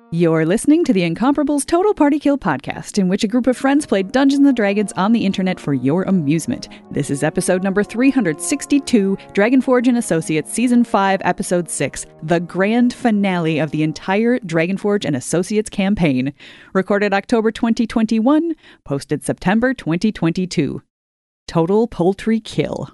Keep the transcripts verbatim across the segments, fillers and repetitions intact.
You're listening to the Incomparables Total Party Kill podcast, in which a group of friends play Dungeons and Dragons on the internet for your amusement. This is episode number three hundred sixty-two, Dragonforge and Associates, Season five, Episode six, the grand finale of the entire Dragonforge and Associates campaign. Recorded October twenty twenty-one, posted September twenty twenty-two. Total Poultry Kill.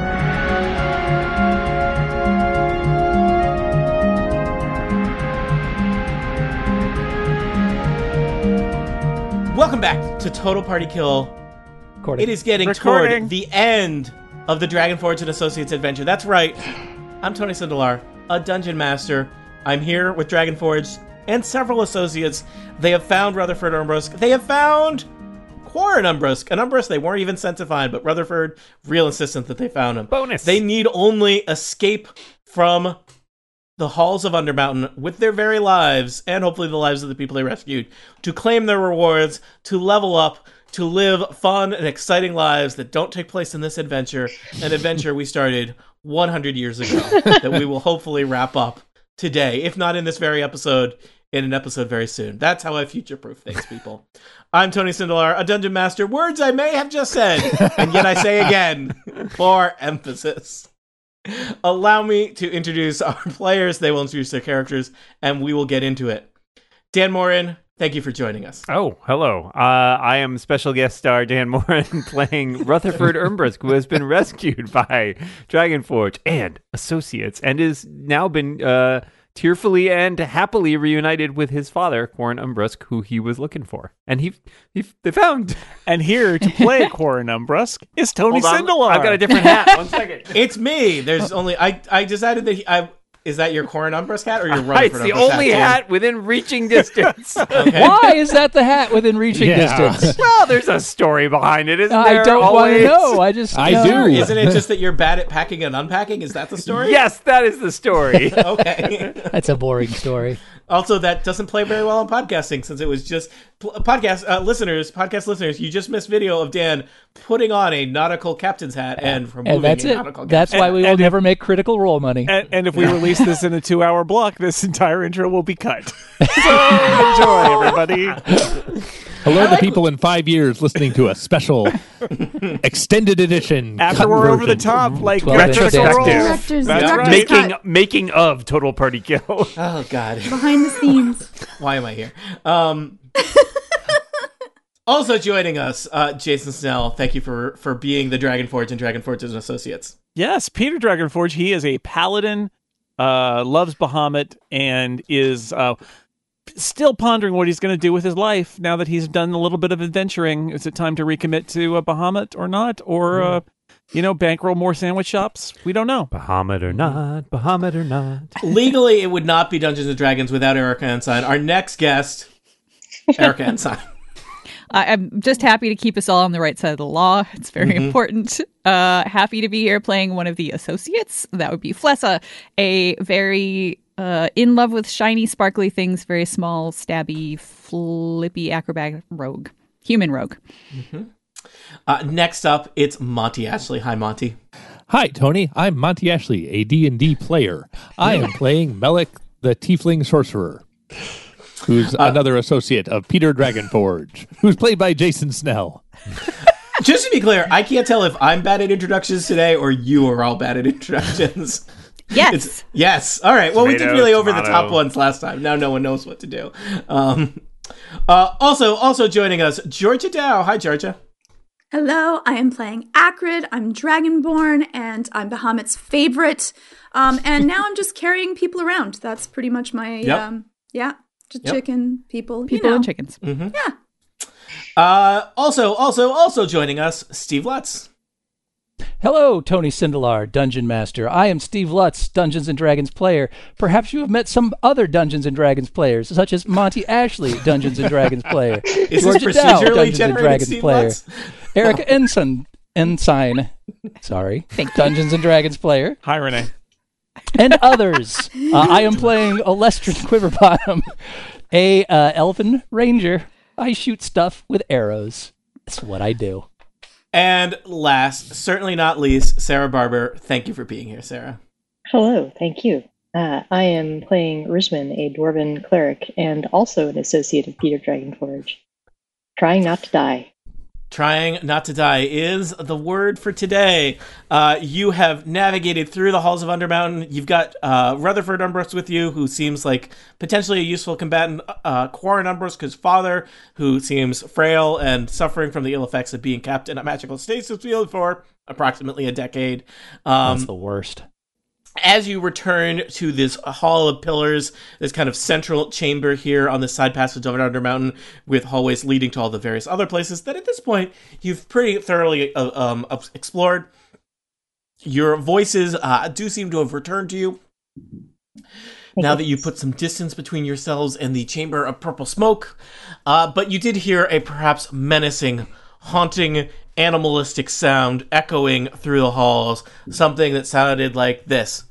Welcome back to Total Party Kill. Recording. It is getting Recording. toward the end of the Dragonforge and Associates adventure. That's right. I'm Tony Sindelar, a dungeon master. I'm here with Dragonforge and several associates. They have found Rutherford Umbrusk. They have found Quarren Umbrusk, an Umbrusk they weren't even sent to find, but Rutherford, real insistent that they found him. Bonus. They need only escape from the halls of Undermountain with their very lives, and hopefully the lives of the people they rescued, to claim their rewards, to level up, to live fun and exciting lives that don't take place in this adventure, an adventure we started one hundred years ago, that we will hopefully wrap up today, if not in this very episode, in an episode very soon. That's how I future-proof things, people. I'm Tony Sindelar, a dungeon master. Words I may have just said, and yet I say again, for emphasis. Allow me to introduce our players. They will introduce their characters, and we will get into it. Dan Morin, thank you for joining us. Oh, hello. Uh, I am special guest star Dan Morin playing Rutherford Umbrusk, who has been rescued by Dragonforge and Associates, and is now been uh, tearfully and happily reunited with his father, Quarren Umbrusk, who he was looking for. And he, he they found. And here to play Quarren Umbrusk is Tony Sindelar. I've got a different hat. One second. It's me. There's only I. I decided that he, I. Is that your Quarren Umbrusk hat or your Rutherford It's the Umbrusk only hat, hat within reaching distance. Okay. Why is that the hat within reaching Yeah. distance? Well, there's a story behind it, isn't I there? don't want always? to know. I just I no. do. Isn't it just that you're bad at packing and unpacking? Is that the story? Yes, that is the story. Okay. That's a boring story. Also, that doesn't play very well on podcasting, since it was just podcast uh, listeners, podcast listeners. You just missed video of Dan putting on a nautical captain's hat and removing And that's a it. nautical That's captain's why hat. we will and- never make Critical Role money. And, and if we release this in a two-hour block, this entire intro will be cut. So enjoy, everybody. Hello to people in five years listening to a special extended edition. After cut we're over the version. top, like twelve inch critical dance roles. moves. Director's, That's director's right. making cut making of Total Party Kill. Oh God. behind the scenes. Why am I here? Um, also joining us, uh, Jason Snell. Thank you for for being the Dragonforge and Dragonforge and Associates. Yes, Peter Dragonforge. He is a paladin, uh, loves Bahamut, and is uh, still pondering what he's going to do with his life now that he's done a little bit of adventuring. Is it time to recommit to uh, Bahamut or not? Or, uh, you know, bankroll more sandwich shops? We don't know. Bahamut or not, Bahamut or not. Legally, it would not be Dungeons and Dragons without Erica Ensign. Our next guest, Erica Ensign. I- I'm just happy to keep us all on the right side of the law. It's very important. Uh, happy to be here playing one of the associates. That would be Flessa, a very uh, in love with shiny, sparkly things, very small, stabby, flippy, acrobatic rogue. Human rogue. Uh, next up, it's Monty Ashley. Hi, Monty. Hi, Tony. I'm Monty Ashley, a D and D player. I am playing Melik, the Tiefling Sorcerer, who's another associate of Peter Dragonforge, who's played by Jason Snell. Just to be clear, I can't tell if I'm bad at introductions today or you are all bad at introductions. Yes. It's, yes. All right. Well, we did Tomato, really over the tomato. top ones last time. Now no one knows what to do. Um, uh, also, also joining us, Georgia Dow. Hi, Georgia. Hello, I am playing Acrid. I'm Dragonborn, and I'm Bahamut's favorite. Um, and now I'm just carrying people around. That's pretty much my, Yep. um, yeah, just Yep. chicken people. People you know. and chickens. Yeah. Uh, also, also, also joining us, Steve Lutz. Hello, Tony Sindelar, Dungeon Master. I am Steve Lutz, Dungeons and Dragons player. Perhaps you have met some other Dungeons and Dragons players, such as Monty Ashley, Dungeons and Dragons player. Is Georgia this Dow, procedurally Dungeons and generated Dragons Steve player. Lutz? Erica Ensign, Ensign, sorry, Dungeons and Dragons player. Hi, Renee. And others. Uh, I am playing Olestrin Quiverbottom, a uh, elven ranger. I shoot stuff with arrows. That's what I do. And last, certainly not least, Sarah Barber. Thank you for being here, Sarah. Hello, thank you. Uh, I am playing Rishman, a dwarven cleric, and also an associate of Peter Dragonforge. Trying not to die. Trying not to die is the word for today. Uh, you have navigated through the halls of Undermountain. You've got uh, Rutherford Umbros with you, who seems like potentially a useful combatant. Uh, Quarren Umbros' father, who seems frail and suffering from the ill effects of being kept in a magical stasis field for approximately a decade. Um, That's the worst. As you return to this hall of pillars, this kind of central chamber here on the side passage of Undermountain, with hallways leading to all the various other places that at this point you've pretty thoroughly uh, um, explored, your voices uh, do seem to have returned to you. Now that you put some distance between yourselves and the chamber of purple smoke, uh, but you did hear a perhaps menacing, haunting, animalistic sound echoing through the halls, something that sounded like this.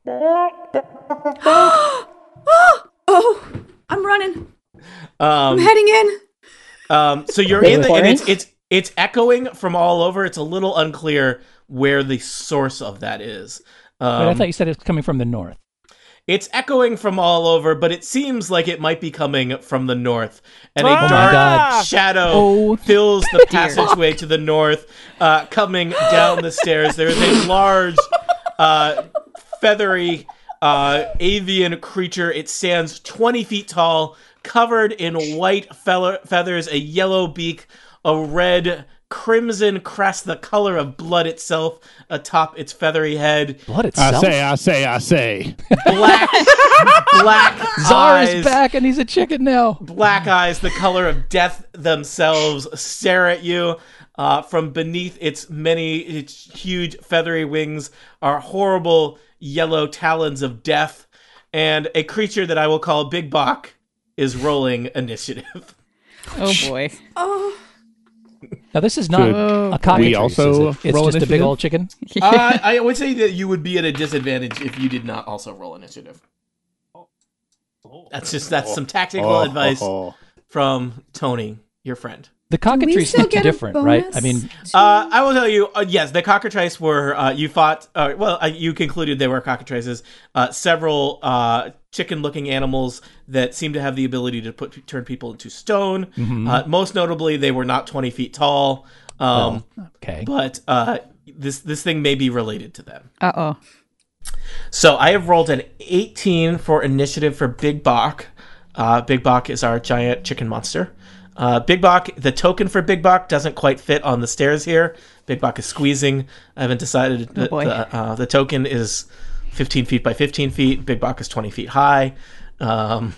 Oh, I'm running. Um, I'm heading in. Um, so you're in the, and it's it's it's echoing from all over. It's a little unclear where the source of that is. Um, Wait, I thought you said it's coming from the north. It's echoing from all over, but it seems like it might be coming from the north. And a Oh my dark God. shadow Oh, fills the passageway to the north, uh, coming down the stairs. There is a large, uh, feathery, uh, avian creature. It stands twenty feet tall, covered in white fe- feathers, a yellow beak, a red crimson crest, the color of blood itself, atop its feathery head. Blood I itself? say, I say, I say. Black, black Czar eyes. is back and he's a chicken now. Black eyes, the color of death themselves, stare at you. Uh, from beneath its many, its huge feathery wings are horrible yellow talons of death. And a creature that I will call Big Bok is rolling initiative. Oh boy. Oh, Now, this is not Should a cockatrice, we also is it? It's roll just a big initiative? old chicken? uh, I would say that you would be at a disadvantage if you did not also roll initiative. That's just, that's some tactical Oh, advice oh, oh. from Tony, your friend. The cockatrice still looked get a different, right? bonus? I mean, Uh, I will tell you, uh, yes, the cockatrice were, uh, you fought, uh, well, uh, you concluded they were cockatrices. Uh, several uh, chicken-looking animals that seem to have the ability to put turn people into stone. Mm-hmm. Uh, most notably, they were not twenty feet tall. Um, okay. But uh, this, this thing may be related to them. Uh-oh. So I have rolled an eighteen for initiative for Big Bok. Uh, Big Bok is our giant chicken monster. Uh, Big Bok, the token for Big Bok doesn't quite fit on the stairs here. Big Bok is squeezing. I haven't decided. Oh, that boy. the, uh, the token is fifteen feet by fifteen feet. Big Bok is twenty feet high. Um,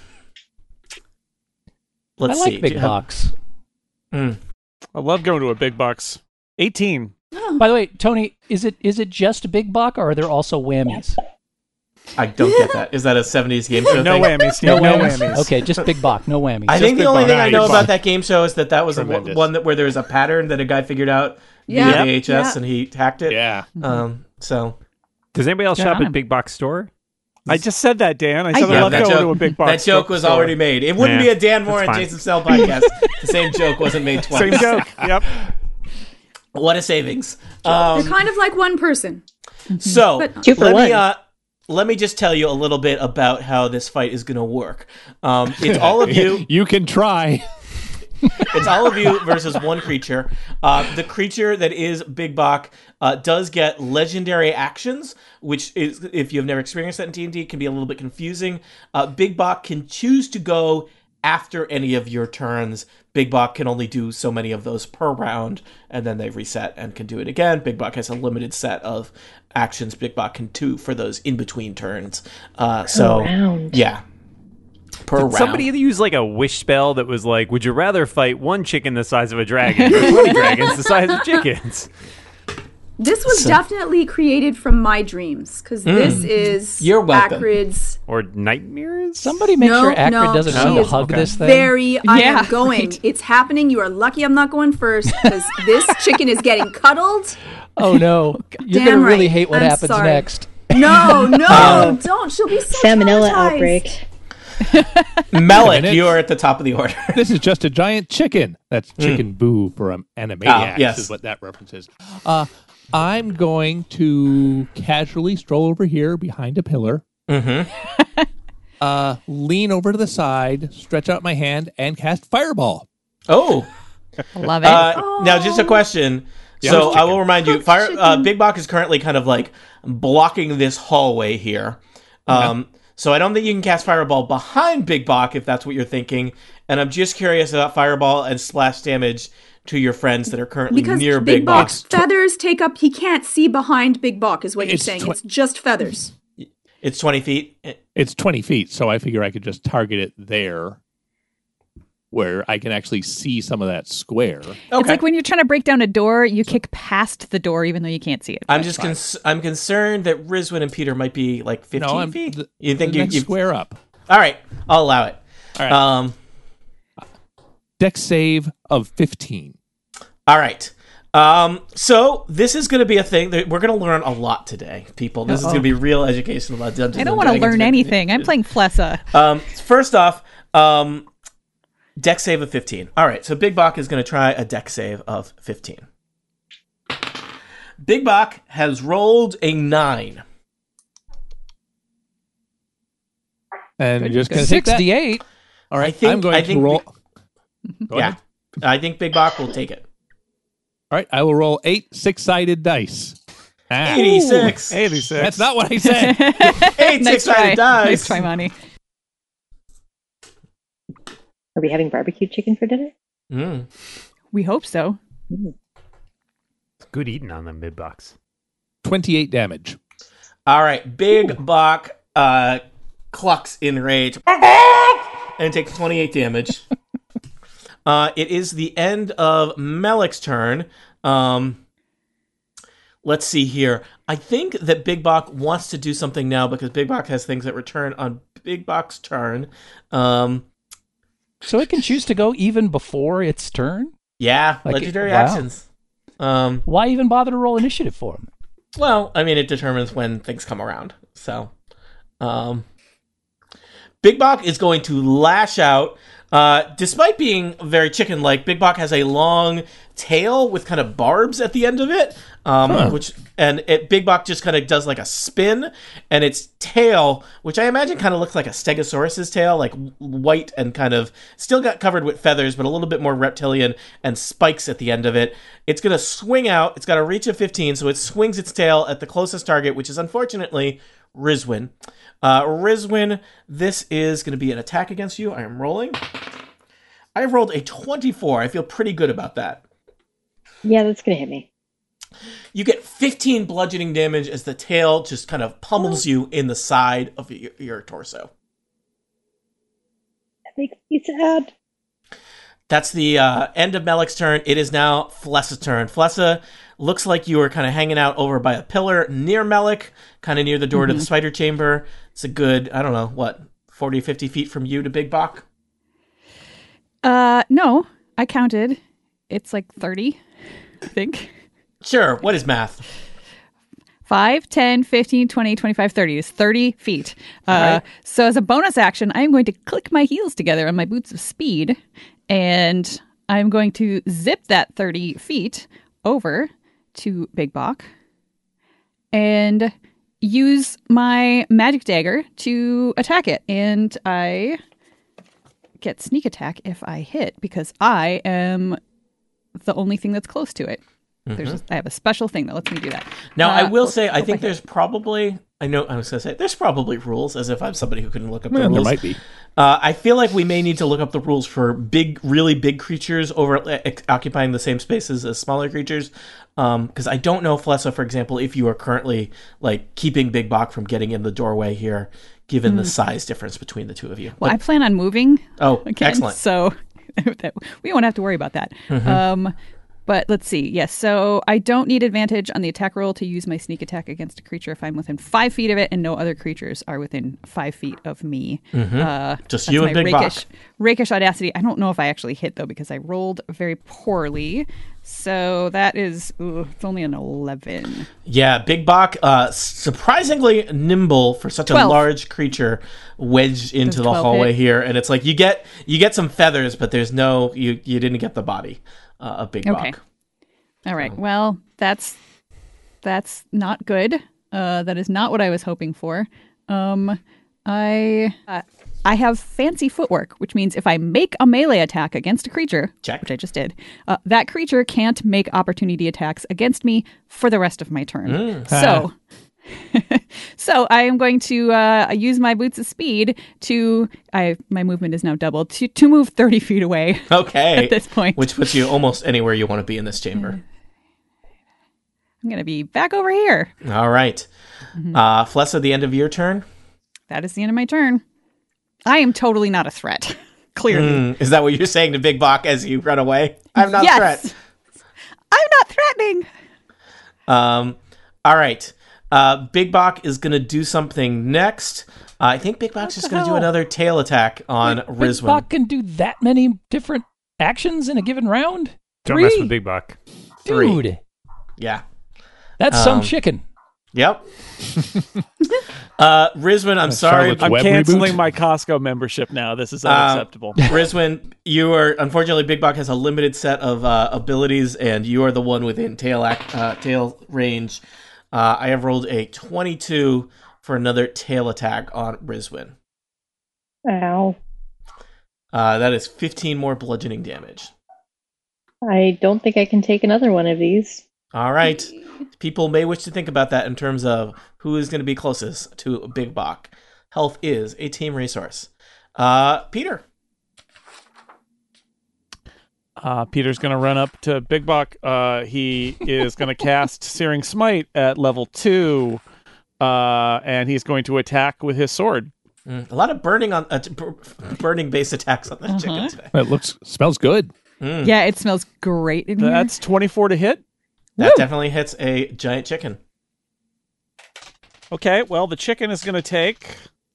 let's I like see. big Do you have- box. Mm. I love going to a big box. eighteen. By the way, Tony, is it is it just big bok, or are there also whammies? I don't get that. Is that a seventies game show No thing? whammies, Steve. No, whammies. Okay, just big bok, no whammies. I think the Big only Bok. thing I Nice. know Big about Bok. that game show is that that was a, Tremendous. one that where there was a pattern that a guy figured out Yeah. via V H S Yeah. and he hacked it. Yeah. Um. So Does anybody else Good shop on at him. Big Box Store? I just said that, Dan. I said I- I, Yeah, love that going joke- to a big box. that joke was store. already made. It wouldn't Yeah, be a Dan Moore that's and fine. Jason Snell podcast. The same joke wasn't made twice. Same joke. Yep. What a savings. they're Um, kind of like one person. so But- Two for let one. me uh, let me just tell you a little bit about how this fight is going to work. Um, it's all of you. You can try. It's all of you versus one creature. Uh, the creature that is Big Bok uh, does get legendary actions, which is, if you've never experienced that in D and D, can be a little bit confusing. Uh, Big Bok can choose to go after any of your turns. Big Bok can only do so many of those per round, and then they reset and can do it again. Big Bok has a limited set of actions Big Bok can do for those in-between turns. Uh, so, round. yeah. Per round. Somebody use like a wish spell that was like, would you rather fight one chicken the size of a dragon or twenty dragons the size of chickens? This was definitely created from my dreams because this is You're welcome. Acrid's Or nightmares? Somebody make No, sure Acrid no, doesn't she try to is hug this thing. very. I Yeah, am going. right. It's happening. You are lucky I'm not going first because this chicken is getting cuddled. Oh no, you're Damn gonna really right. hate what I'm happens sorry. next. No, no, don't. She'll be so Salmonella traumatized. outbreak. Melik, minute. you are at the top of the order. This is just a giant chicken. That's chicken boo for um, Animaniacs, Oh, yes. is what that references. Uh, I'm going to casually stroll over here behind a pillar Mm-hmm. uh, lean over to the side, stretch out my hand, and cast Fireball. Oh. Love it. Uh, now, just a question. Yeah, so it's I will remind you, Cooked Fire uh, chicken. Big Bok is currently kind of like blocking this hallway here. Um, So I don't think you can cast Fireball behind Big Bok if that's what you're thinking. And I'm just curious about Fireball and splash damage to your friends that are currently Because near Big Big Bok. Bok's feathers take up. He can't see behind Big Bok, is what you're It's saying. tw- it's just feathers. It's twenty feet. It's twenty feet, so I figure I could just target it there where I can actually see some of that square. Okay. It's like when you're trying to break down a door, you kick past the door even though you can't see it. I'm just cons- I'm concerned that Rizwin and Peter might be like fifteen No, I'm feet. the, you think the you, next you square up. All right, I'll allow it. All right. Um, Dex save of fifteen. all right. Um, so this is going to be a thing that we're going to learn a lot today, people. This is going to be real education about Dungeons. I don't and want to Dragons. learn anything. I'm playing Flessa. Um, first off, um, dex save of fifteen. All right, so Big Bok is going to try a dex save of fifteen. Big Bok has rolled a nine. And you're just going to take that. sixty-eight. All right, I think- I'm going I to think roll. Go yeah, ahead. I think Big Bok will take it. All right, I will roll eight six-sided dice. Ah, eighty-six. eighty-six. that's not what I said. Eight Nice try. six-sided dice. Nice try, Monty. Are we having barbecue chicken for dinner? Mm. We hope so. Good eating on them mid box. twenty-eight damage. All right, Big Bok uh, clucks in rage and takes twenty-eight damage. uh, it is the end of Melik's turn. Um, let's see here. I think that Big Bok wants to do something now because Big Bok has things that return on Big Bok's turn. Um, So it can choose to go even before its turn? yeah, Like, legendary wow. actions. Um, Why even bother to roll initiative for him? Well, I mean, it determines when things come around. So, um, Big Bok is going to lash out. Uh, despite being very chicken-like, Big Bok has a long tail with kind of barbs at the end of it, um, Huh. which and it, Big Bok just kind of does like a spin, and its tail, which I imagine kind of looks like a Stegosaurus's tail, like white and kind of still got covered with feathers, but a little bit more reptilian and spikes at the end of it. It's going to swing out. It's got a reach of fifteen, so it swings its tail at the closest target, which is unfortunately Rizwin. Uh, Rizwin, this is going to be an attack against you. I am rolling. I have rolled a twenty-four. I feel pretty good about that. Yeah, that's going to hit me. You get fifteen bludgeoning damage as the tail just kind of pummels you in the side of your, your torso. That makes me sad. That's the uh, end of Melik's turn. It is now Flessa's turn. Flessa looks like you are kind of hanging out over by a pillar near Melik, kind of near the door to the spider chamber. It's a good, I don't know, what, forty, fifty feet from you to Big Bok? Uh, no, I counted. It's like thirty, I think. Sure, what is math? five, ten, fifteen, twenty, twenty-five, thirty is thirty feet. Uh, right. So as a bonus action, I am going to click my heels together on my boots of speed, and I'm going to zip that thirty feet over to Big Bok and use my magic dagger to attack it. And I get sneak attack if I hit because I am the only thing that's close to it. There's a, I have a special thing that lets me do that. Now, I Uh, will say, I hope think hit. there's probably, I know, I was going to say, there's probably rules, as if I'm somebody who can look up the Well, there rules. might be. Uh, I feel like we may need to look up the rules for big, really big creatures over uh, occupying the same spaces as smaller creatures. Because I don't know, Flessa, for example, if you are currently like keeping Big Bok from getting in the doorway here, given the size difference between the two of you. Well, But- I plan on moving. oh, Again, excellent. So that, we won't have to worry about that. Um, but let's see. Yes, so I don't need advantage on the attack roll to use my sneak attack against a creature if I'm within five feet of it, and no other creatures are within five feet of me. Uh, Just that's you and my Big rakish, Bok. rakish audacity. I don't know if I actually hit though because I rolled very poorly. So that is ooh, it's only an eleven. Yeah, Big Bok, uh, surprisingly nimble for such a twelve. large creature wedged into Does the twelve hallway hit? here, and it's like you get you get some feathers, but there's no you you didn't get the body uh, of Big Okay. Bok. All right. Well, that's that's not good. Uh, that is not what I was hoping for. Um, I uh, I have fancy footwork, which means if I make a melee attack against a creature, Check. which I just did, uh, that creature can't make opportunity attacks against me for the rest of my turn. Mm. So, so I am going to uh, use my boots of speed to. I my movement is now doubled to to move thirty feet away. Okay. At this point, Which puts you almost anywhere you want to be in this chamber. I'm going to be back over here. All right. Uh, Flessa, the end of your turn. That is the end of my turn. I am totally not a threat. Clearly. Mm, is that what you're saying to Big Bok as you run away? I'm not Yes. a threat. I'm not threatening. Um, all right. Uh, Big Bok is going to do something next. Uh, I think Big Bok's What just the going to do hell? another tail attack on Big Rizwin. Bok can do that many different actions in a given round? Don't Three? mess with Big Buck. Three. Dude, Yeah. that's Um, some chicken. Yep. uh, Rizwin, I'm sorry. Charlotte's I'm Web canceling reboot? my Costco membership now. This is Um, unacceptable. Rizwin, you are unfortunately Big Bok has a limited set of uh, abilities, and you are the one within tail ac- uh, tail range. Uh, I have rolled a twenty-two for another tail attack on Rizwin. Ow. Uh, that is fifteen more bludgeoning damage. I don't think I can take another one of these. All right. People may wish to think about that in terms of who is going to be closest to Big Bok. Health is a team resource. Uh, Peter. Uh, Peter's going to run up to Big Bok. Uh, he is going to cast Searing Smite at level two, uh, and he's going to attack with his sword. Mm, a lot of burning on uh, t- b- burning base attacks on that chicken today. It looks smells good. Mm, Yeah, it smells great in here. That's twenty-four to hit. that definitely hits a giant chicken. Okay, well, the chicken is going to take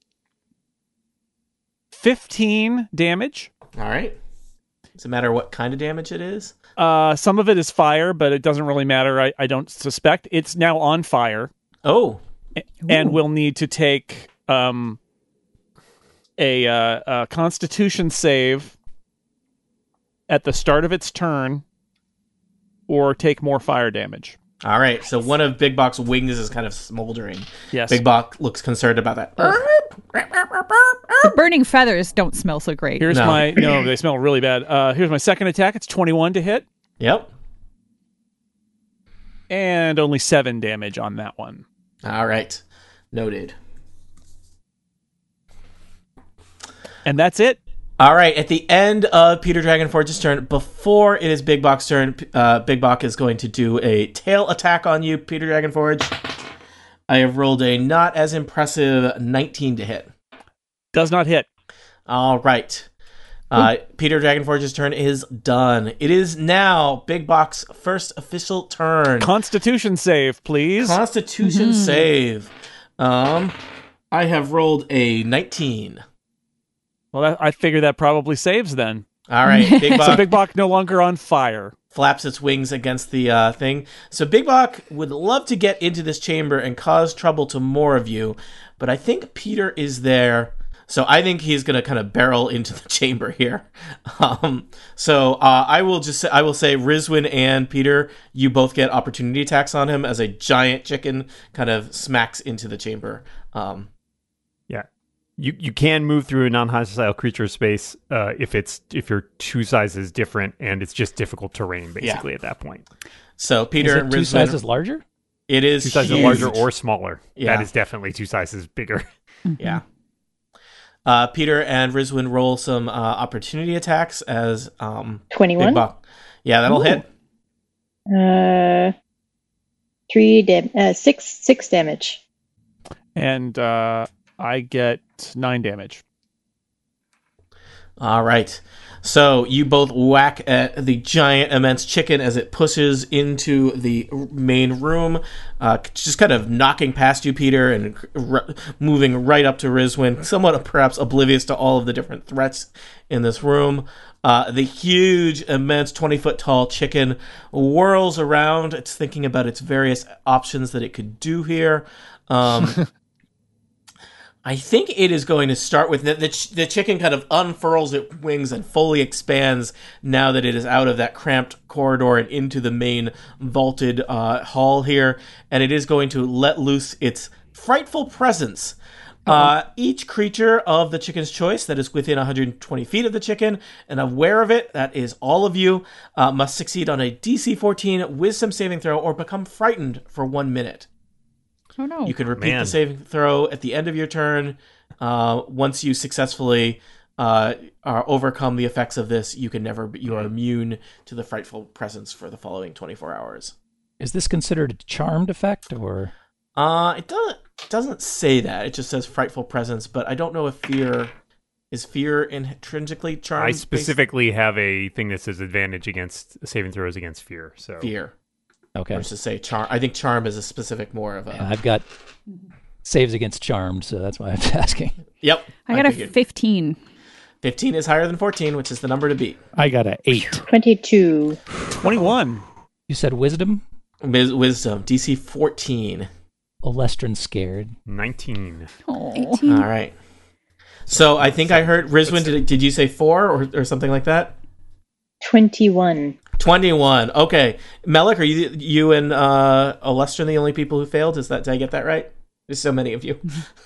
fifteen damage. All right. Does it matter what kind of damage it is? Uh, some of it is fire, but it doesn't really matter. I, I don't suspect. It's now on fire, Oh, and will need to take um, a, uh, a Constitution save at the start of its turn, or take more fire damage. all right. So one of Big Bok's wings is kind of smoldering. Yes. Big Bok looks concerned about that. The burning feathers don't smell so great. Here's No. my no, they smell really bad. Uh, here's my second attack. It's twenty-one to hit, Yep. and only seven damage on that one. All right. Noted. And that's it. All right, at the end of Peter Dragonforge's turn, before it is Big Bok's turn, uh, Big Bok is going to do a tail attack on you, Peter Dragonforge. I have rolled a not as impressive nineteen to hit. Does not hit. All right. Uh, Peter Dragonforge's turn is done. It is now Big Bok's first official turn. Constitution save, please. Constitution save. Um, I have rolled a nineteen. Well, that, I figure that probably saves then. All right, Big Bok. So Big Bok no longer on fire. Flaps its wings against the uh, thing. So Big Bok would love to get into this chamber and cause trouble to more of you, but I think Peter is there. So I think he's going to kind of barrel into the chamber here. Um, so uh, I will just say, I will say Rizwin and Peter, you both get opportunity attacks on him as a giant chicken kind of smacks into the chamber. Um, Yeah. You you can move through a non-hostile creature space uh, if it's if you're two sizes different and it's just difficult terrain basically at that point. so Is Peter it and two Rizwin, sizes larger? it is Two sizes huge. larger or smaller. Yeah. That is definitely two sizes bigger. Yeah. Uh, Peter and Rizwin roll some uh, opportunity attacks as um, twenty-one? Big Bok. Yeah, that'll Ooh. hit. Uh, three dam- uh, six six damage. And uh, I get nine damage. All right. So you both whack at the giant, immense chicken as it pushes into the main room, uh, just kind of knocking past you, Peter, and r- moving right up to Rizwin, somewhat perhaps oblivious to all of the different threats in this room. Uh, the huge, immense, twenty-foot-tall chicken whirls around. It's thinking about its various options that it could do here. Um I think it is going to start with the, the, ch- the chicken kind of unfurls its wings and fully expands now that it is out of that cramped corridor and into the main vaulted uh, hall here. And it is going to let loose its frightful presence Uh, each creature of the chicken's choice that is within one hundred twenty feet of the chicken and aware of it, that is all of you, uh, must succeed on a D C fourteen wisdom saving throw or become frightened for one minute. Oh no. You can repeat Man. the saving throw at the end of your turn. Uh, once you successfully uh, are overcome the effects of this, you can never be, you are immune to the frightful presence for the following twenty-four hours. Is this considered a charmed effect, or? Uh, it doesn't it doesn't say that. It just says frightful presence, but I don't know if fear is fear intrinsically charmed. I specifically have a thing that says advantage against saving throws against fear. So fear. Okay. Versus say charm. I think charm is a specific more of a. I've got saves against charmed, so that's why I'm asking. Yep. I got a figured. fifteen. fifteen is higher than fourteen, which is the number to beat. I got an eight. twenty-two. twenty-one. You said wisdom? Wis- Wisdom, D C fourteen. Olestrin scared. nineteen. Oh. eighteen. All right. So I think I heard Rizwin. Did did you say four or or something like that? twenty-one. Twenty-one. Okay, Melik, are you you and uh, Olestrin the only people who failed? Is that did I get that right? There's so many of you.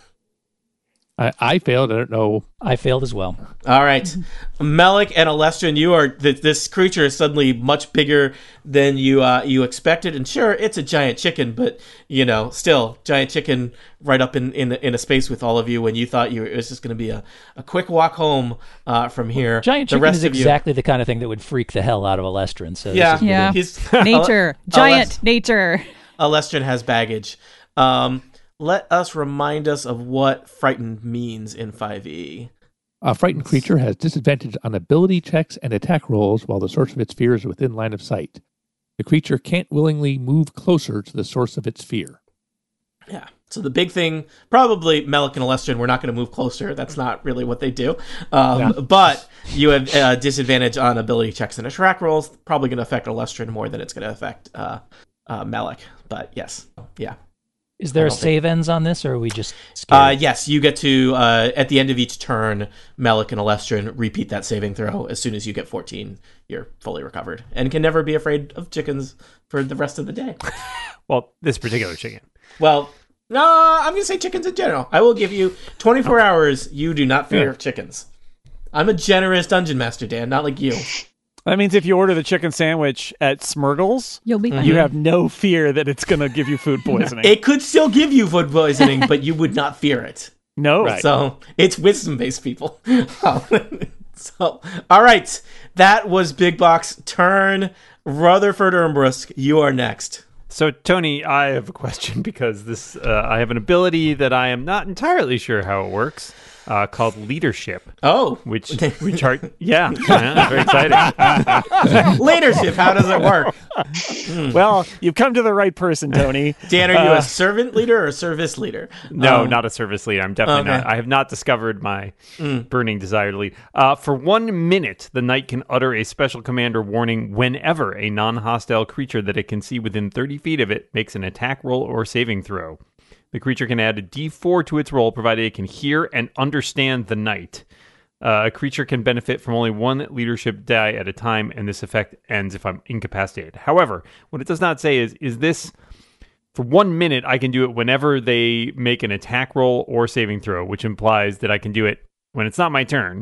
I, I failed. I don't know. I failed as well. All right, Melik and Olestrin, you are th- this creature is suddenly much bigger than you uh, you expected, and sure, it's a giant chicken, but you know, still giant chicken right up in in, in a space with all of you when you thought you it was just going to be a, a quick walk home uh, from here. Giant the chicken rest is of you, exactly the kind of thing that would freak the hell out of Olestrin. So this yeah, is really- Yeah. he's Nature. Giant nature. Olestrin has baggage. Um, let us remind us of what frightened means in five E. A frightened creature has disadvantage on ability checks and attack rolls while the source of its fear is within line of sight. The creature can't willingly move closer to the source of its fear. Yeah. So the big thing, probably Melik and Olestrin, we're not going to move closer. That's not really what they do. Um, Yeah. But you have uh, disadvantage on ability checks and attack rolls. Probably going to affect Olestrin more than it's going to affect uh, uh, Melik. But yes, yeah. Is there I a don't think- save ends on this, or are we just Uh, scared? yes, you get to, uh, at the end of each turn, Melik and Olestrin repeat that saving throw. As soon as you get fourteen, you're fully recovered and can never be afraid of chickens for the rest of the day. Well, this particular chicken. Well, no, I'm going to say chickens in general. I will give you twenty-four hours. You do not fear chickens. I'm a generous dungeon master, Dan, not like you. That means if you order the chicken sandwich at Smurgles, You'll be fine. you have no fear that it's going to give you food poisoning. It could still give you food poisoning, but you would not fear it. no. Right. So it's wisdom-based, people. So, all right, that was Big Box turn. Rutherford Ermbrusk, you are next. So, Tony, I have a question because this uh, I have an ability that I am not entirely sure how it works, uh, called leadership, Oh, which which are yeah, yeah very exciting. leadership. How does it work? Well, you've come to the right person, Tony. Dan, are you Uh, a servant leader or a service leader? No, Um, not a service leader. I'm definitely okay. not. I have not discovered my burning desire to lead. Uh, for one minute, the knight can utter a special command or warning whenever a non-hostile creature that it can see within thirty feet of it makes an attack roll or saving throw. The creature can add a D four to its roll, provided it can hear and understand the knight. Uh, a creature can benefit from only one leadership die at a time, and this effect ends if I'm incapacitated. However, what it does not say is, is this... For one minute, I can do it whenever they make an attack roll or saving throw, which implies that I can do it when it's not my turn.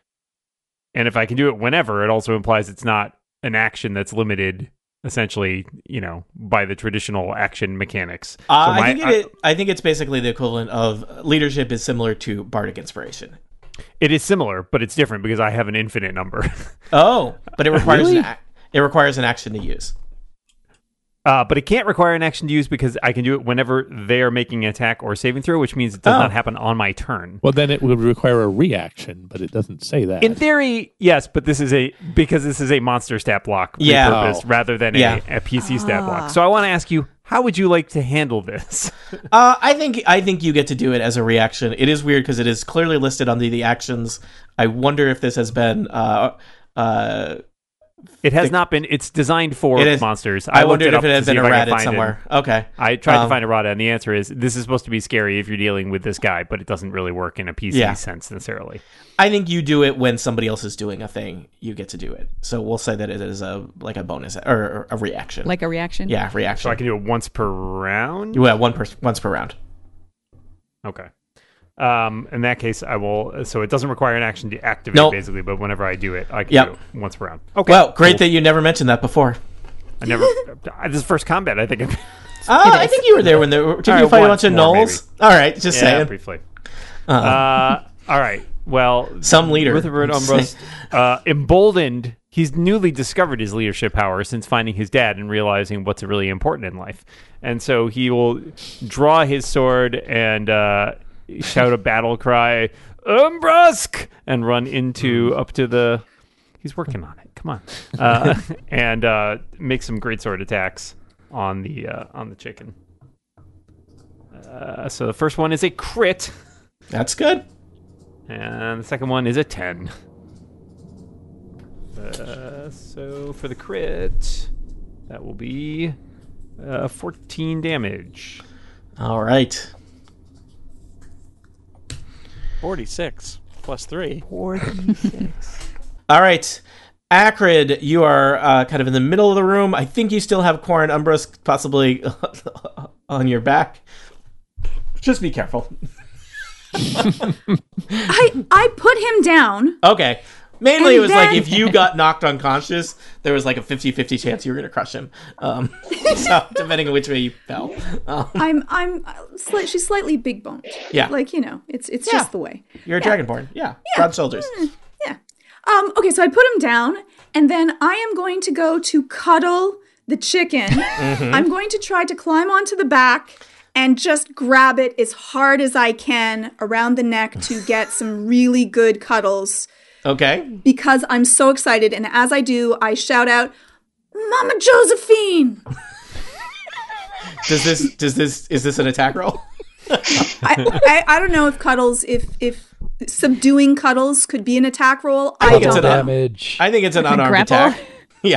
And if I can do it whenever, it also implies it's not an action that's limited, essentially, you know, by the traditional action mechanics. Uh, So I my- think it. I, I think it's basically the equivalent of leadership is similar to bardic inspiration. It is similar, but it's different because I have an infinite number. Oh, but it requires Really? an ac- it requires an action to use. Uh, but it can't require an action to use because I can do it whenever they are making an attack or saving throw, which means it does Oh. not happen on my turn. Well, then it would require a reaction, but it doesn't say that. In theory, yes, but this is a because this is a monster stat block Yeah. repurposed Oh. rather than Yeah. a, a P C stat block. So I want to ask you, how would you like to handle this? Uh, I think I think you get to do it as a reaction. It is weird because it is clearly listed under the actions. I wonder if this has been. Uh, uh, It has The- not been. It's designed for It is- monsters. I, looked wondered it if up it to had see been if I could errated find it. somewhere. Okay. I tried Um, to find errata, and the answer is this is supposed to be scary if you're dealing with this guy, but it doesn't really work in a P C Yeah. sense necessarily. I think you do it when somebody else is doing a thing. You get to do it. So we'll say that it is a like a bonus or, or a reaction. Like a reaction? yeah, reaction. So I can do it once per round. Yeah, one per once per round. Okay. Um, in that case, I will. So it doesn't require an action to activate, Nope. basically. But whenever I do it, I can Yep. do it once per round. Okay. Well, great cool. that you never mentioned that before. I never. This is first combat. I think. Uh, I think you were there when there were. Did All you right, fight a once bunch of more, gnolls? All right, just yeah, saying. briefly. Uh, all right. Well, Some leader. Rutherford I'm just Umbros, uh, emboldened. He's newly discovered his leadership power since finding his dad and realizing what's really important in life. And so he will draw his sword and uh, shout a battle cry, Umbrusk, and run into up to the. He's working on it. Come on, uh, and uh, make some greatsword attacks on the uh, on the chicken. Uh, so the first one is a crit. That's good. And the second one is a ten. Uh, so for the crit, that will be uh, fourteen damage. All right. forty-six plus three. forty-six. All right. Acrid, you are uh, kind of in the middle of the room. I think you still have Corin Umbrusk possibly on your back. Just be careful. I I put him down. Okay. Mainly And it was like then- if you got knocked unconscious, there was like a fifty-fifty chance you were going to crush him. Um, so depending on which way you fell. Um, I'm I'm uh, sli- she's slightly big boned. Yeah. Like, you know, it's it's Yeah. just the way. you're a Dragonborn. Yeah. Broad shoulders. Yeah. Um, okay, so I put him down, and then I am going to go to cuddle the chicken. Mm-hmm. I'm going to try to climb onto the back and just grab it as hard as I can around the neck to get some really good cuddles Okay. because I'm so excited. And as I do, I shout out, Mama Josephine! Does this, does this, is this an attack roll? I, I, I don't know if cuddles, if, if subduing cuddles could be an attack roll. I, think it's don't an- know. Damage. I think it's an unarmed grapple? attack. Yeah.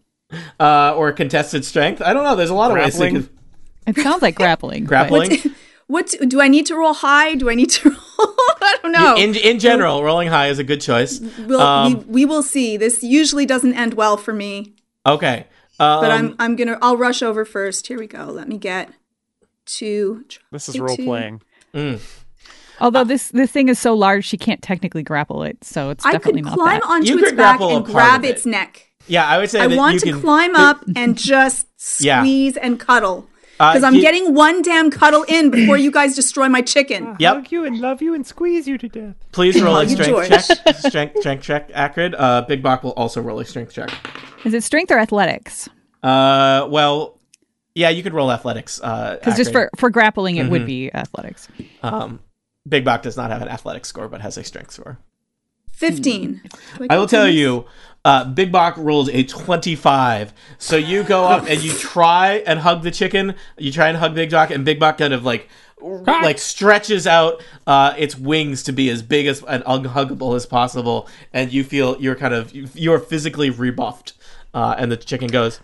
Uh, or contested strength. I don't know. There's a lot of ways Grappling? to con- It sounds like grappling. but- grappling. What do I need to roll high? Do I need to roll? I don't know. In in general, rolling high is a good choice. We'll, Um, we, we will see. This usually doesn't end well for me, Okay. Um, but I'm I'm gonna I'll rush over first. Here we go. Let me get to. This is try role to- playing. Although this this thing is so large, she can't technically grapple it, so it's I definitely could not climb that. onto You its could back grapple a and part grab of it. its neck. Yeah, I would say I that want you to can climb up and just Yeah. squeeze and cuddle Uh, because I'm you- getting one damn cuddle in before you guys destroy my chicken. Yep. Hug you and love you and squeeze you to death. Please roll a Hug you, strength George. check. Strength, strength check, Acrid. Uh, Big Bok will also roll a strength check. Is it strength or athletics? Uh, well, yeah, you could roll athletics. Uh, Because just Acrid. for, for grappling, it would be athletics. um, Big Bok does not have an athletics score, but has a strength score. Fifteen. Do I will get tell this? you, uh, Big Bok rolled a twenty-five. So you go up and you try and hug the chicken. You try and hug Big Bok, and Big Bok kind of like like stretches out uh, its wings to be as big as and unhuggable as possible. And you feel you're kind of you're physically rebuffed. Uh, and the chicken goes.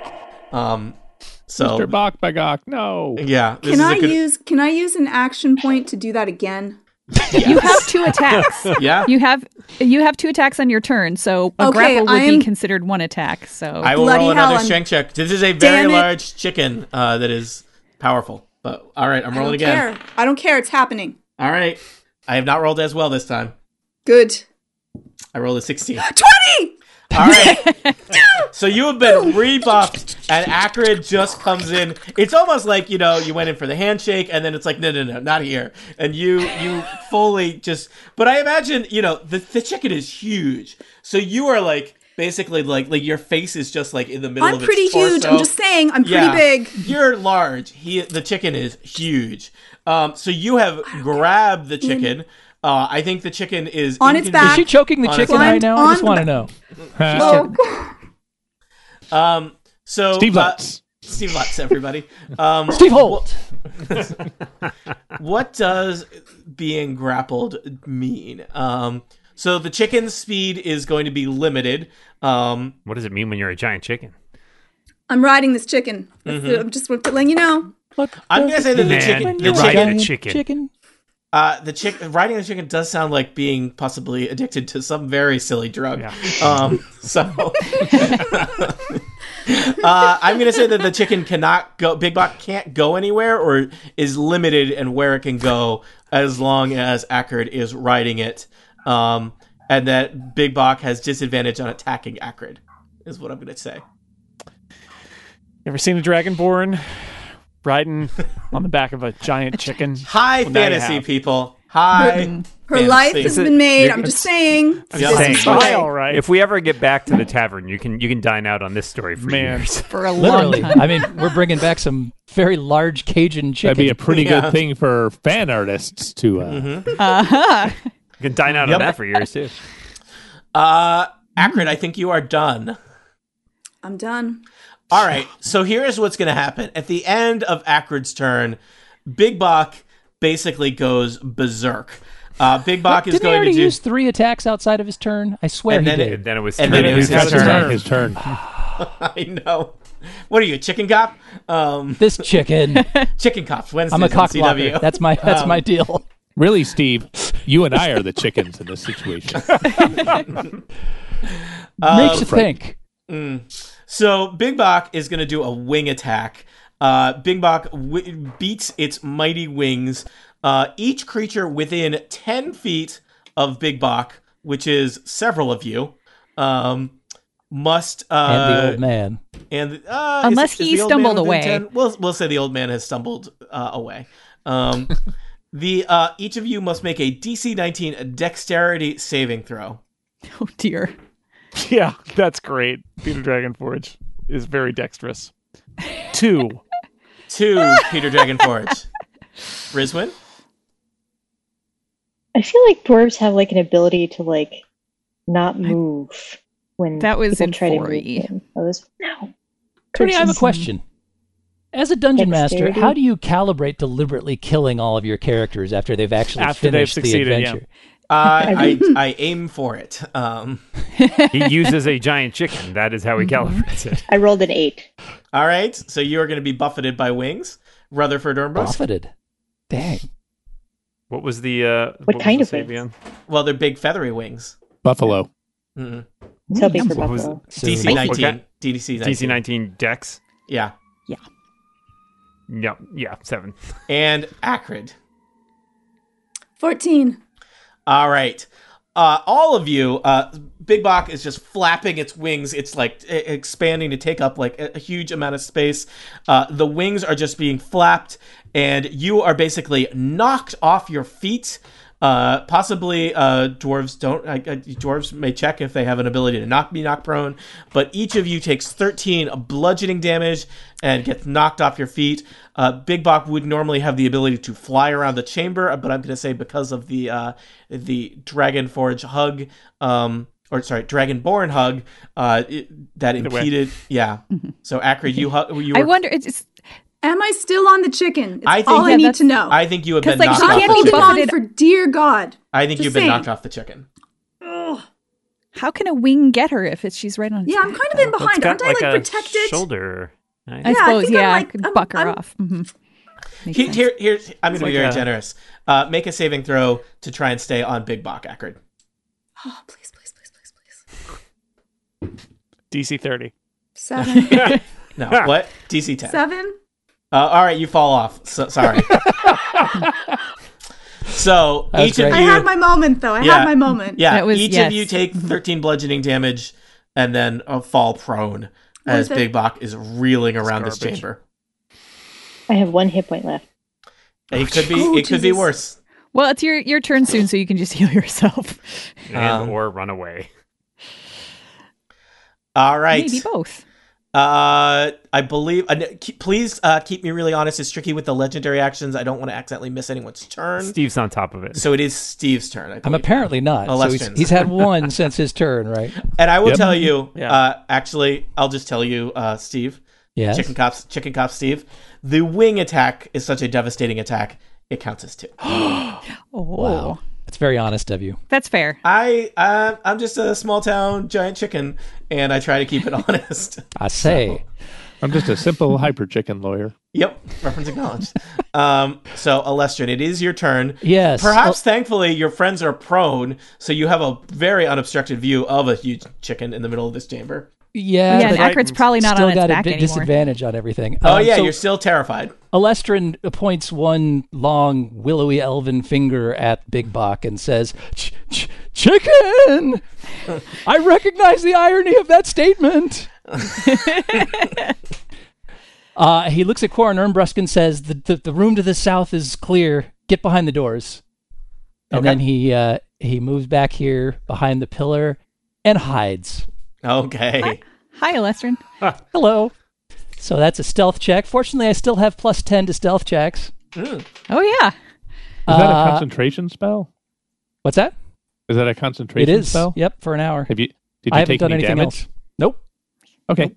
Um, so Mister Bach Bagok, no. yeah, this Can is a I good, use Can I use an action point to do that again? You have two attacks. yeah. You have you have two attacks on your turn, so a Okay, grapple would I am- be considered one attack. So I will Bloody roll hell, another I'm- strength check. This is a very Damn it. large chicken uh, that is powerful. But all right, I'm I rolling don't again. care. I don't care. It's happening. All right, I have not rolled as well this time. Good. I rolled a sixteen. Twenty. All right. So you have been rebuffed, and Acrid just comes in. It's almost like, you know, you went in for the handshake, and then it's like, no, no, no, not here. And you you fully just. But I imagine, you know, the the chicken is huge, so you are like basically like like your face is just like in the middle I'm of its pretty huge. torso. I'm just saying. I'm pretty Yeah. big. You're large. He the chicken is huge. Um, so you have grabbed the chicken. Uh, I think the chicken is On its inconven- back. Is she choking the On chicken its right back. now? I On just the want to back. know. Oh, Um, so Steve uh, Lutz. Steve Lutz, everybody. Um, Steve Holt. what does being grappled mean? Um, so the chicken's speed is going to be limited. Um, What does it mean when you're a giant chicken? I'm riding this chicken. That's Mm-hmm. the- I'm just letting you know. I'm gonna say that the Man, chicken, the you're chicken, riding a chicken. Chicken. uh, the chick, riding the chicken does sound like being possibly addicted to some very silly drug. Yeah. Um, so uh, I'm gonna say that the chicken cannot go. Big Bok can't go anywhere, or is limited in where it can go as long as Acrid is riding it, um, and that Big Bok has disadvantage on attacking Acrid, is what I'm going to say. Ever seen a Dragonborn riding on the back of a giant chicken? High Well, now you fantasy, have. people. High. Her fantasy. life has been made. I'm just saying. I'm Yeah. just Saying. This is the way. Smile, right? If we ever get back to the tavern, you can you can dine out on this story for Man. years. For a long Literally. time. I mean, we're bringing back some very large Cajun chicken. That'd be a pretty Yeah. good thing for fan artists to. Uh, Mm-hmm. Uh-huh. You can dine out Yep. on that for years too. Uh, Acrid, I think you are done. I'm done. All right, so here's what's going to happen. At the end of Acrid's turn, Big Bok basically goes berserk. Uh, Big Bok is Didn't he going already to do... use three attacks outside of his turn? I swear And he then did. And then it was And turn. then it was his his turn. turn. His turn. I know. What are you, a chicken cop? Um, This chicken. chicken cops, Wednesdays I'm a on cock C W. blocker. That's my that's Um, my deal. Really, Steve, you and I are the chickens in this situation. Makes you think. So Big Bok is going to do a wing attack. Uh, Big Bok w- beats its mighty wings. Uh, each creature within ten feet of Big Bok, which is several of you, um, must... Uh, And the old man. And uh, Unless is, is he the old man stumbled within away. ten? We'll we'll say the old man has stumbled uh, away. Um, the uh, each of you must make a D C nineteen Dexterity saving throw. Oh, dear. Yeah, that's great. Peter Dragonforge is very dexterous. Two. Two, Peter Dragonforge. Rizwin? I feel like dwarves have like an ability to like not move when That was people in try to four move E. them. Oh, this no. Tony, I have a Versus- question. As a dungeon master, Dexterity? how do you calibrate deliberately killing all of your characters after they've actually After they've finished the succeeded, yeah. adventure? Uh, I I aim for it. Um, He uses a giant chicken. That is how he calibrates it. I rolled an eight. all right, so you are going to be buffeted by wings, Rutherford Urnbus. Buffeted. Dang. What was the uh, What was kind the of save wings? again? Well, they're big feathery wings. Buffalo. Mm-mm. So big for What was Buffalo. So- D C What nineteen. kind? D C nineteen. D C nineteen Dex. Yeah. Yep. Yeah. Seven. And Acrid. fourteen. All right. Uh, all of you, uh, Big Bok is just flapping its wings. It's like e- expanding to take up like a, a huge amount of space. Uh, the wings are just being flapped, and you are basically knocked off your feet. Uh, possibly, uh, dwarves don't. Uh, uh, dwarves may check if they have an ability to knock me knock prone. But each of you takes thirteen bludgeoning damage and gets knocked off your feet. Uh, Big Bok would normally have the ability to fly around the chamber, but I'm going to say because of the uh, the Dragonforge hug, um, or sorry, Dragonborn hug, uh, it, that Either way. impeded. Yeah. So Acrid, you hu- you. I Were, wonder, it's, it's Am I still on the chicken? It's I think- all I Yeah, need that's- to know. I think you have 'Cause, been like, knocked she off I can't the can't be hold chicken. on buffeted- for dear God. I think Just you've been saying. knocked off the chicken. Ugh. how can a wing get her if it's she's right on its Yeah, I'm back, kind of in though? Well, it's behind. got Aren't I like like a protected? shoulder. Right? I Yeah, I suppose, think I'm yeah, like- I could I'm- buck her I'm- off. hmm Makes He, sense. here, here's. I'm going to like be very a- generous. Uh, make a saving throw to try and stay on Big Bok, Acrid. Oh, please, please, please, please, please. D C thirty. Seven. No, what? D C ten. Seven. Uh, all right, you fall off. So, sorry. so That was each of great. I you, had my moment, though. I Yeah. had my moment. yeah, That was- each yes. of you take thirteen bludgeoning damage and then uh, fall prone as Worth it. Big Bok is reeling around this garbage. chamber. I have one hit point left. It could be. Oh, it could be Jesus. worse. Well, it's your, your turn soon, so you can just heal yourself. And Um, or run away. All right. Maybe both. Uh, I believe. Uh, keep, please uh, keep me really honest. It's tricky with the legendary actions. I don't want to accidentally miss anyone's turn. Steve's on top of it. So it is Steve's turn. I I'm believe. apparently not. Oh, So he's, Lestrans. he's had one since his turn, right? And I will Yep. tell you. Yeah. Uh, actually, I'll just tell you, uh, Steve. Yes. Chicken cops. Chicken cop. Steve. The wing attack is such a devastating attack. It counts as two. Oh, Wow. That's very honest of you. That's fair. I. Uh, I'm just a small town giant chicken, and I try to keep it honest. I say. I'm just a simple hyper chicken lawyer. Yep. Reference acknowledged. um. So, Alestrin, it is your turn. Yes. Perhaps, thankfully, your friends are prone, so you have a very unobstructed view of a huge chicken in the middle of this chamber. Yeah, yeah, and but Akrid's probably not still on its got a back bit anymore. disadvantage on everything. Oh Um, yeah, so you're still terrified. Alestrin points one long willowy elven finger at Big Bok and says, "Ch- ch- "Chicken! I recognize the irony of that statement." uh, he looks at Quarren Ermbrusk and says, the, the the room to the south is clear. Get behind the doors." And Okay. then he uh, he moves back here behind the pillar and hides. Okay. Hi, Alestrin. Hello. So that's a stealth check. Fortunately, I still have plus ten to stealth checks. Mm. Oh, yeah. Is that a Uh, concentration spell? What's that? Is that a It concentration is. spell? Yep, for an hour. Have you? Did you I haven't take done any anything damage? else. Nope. Okay.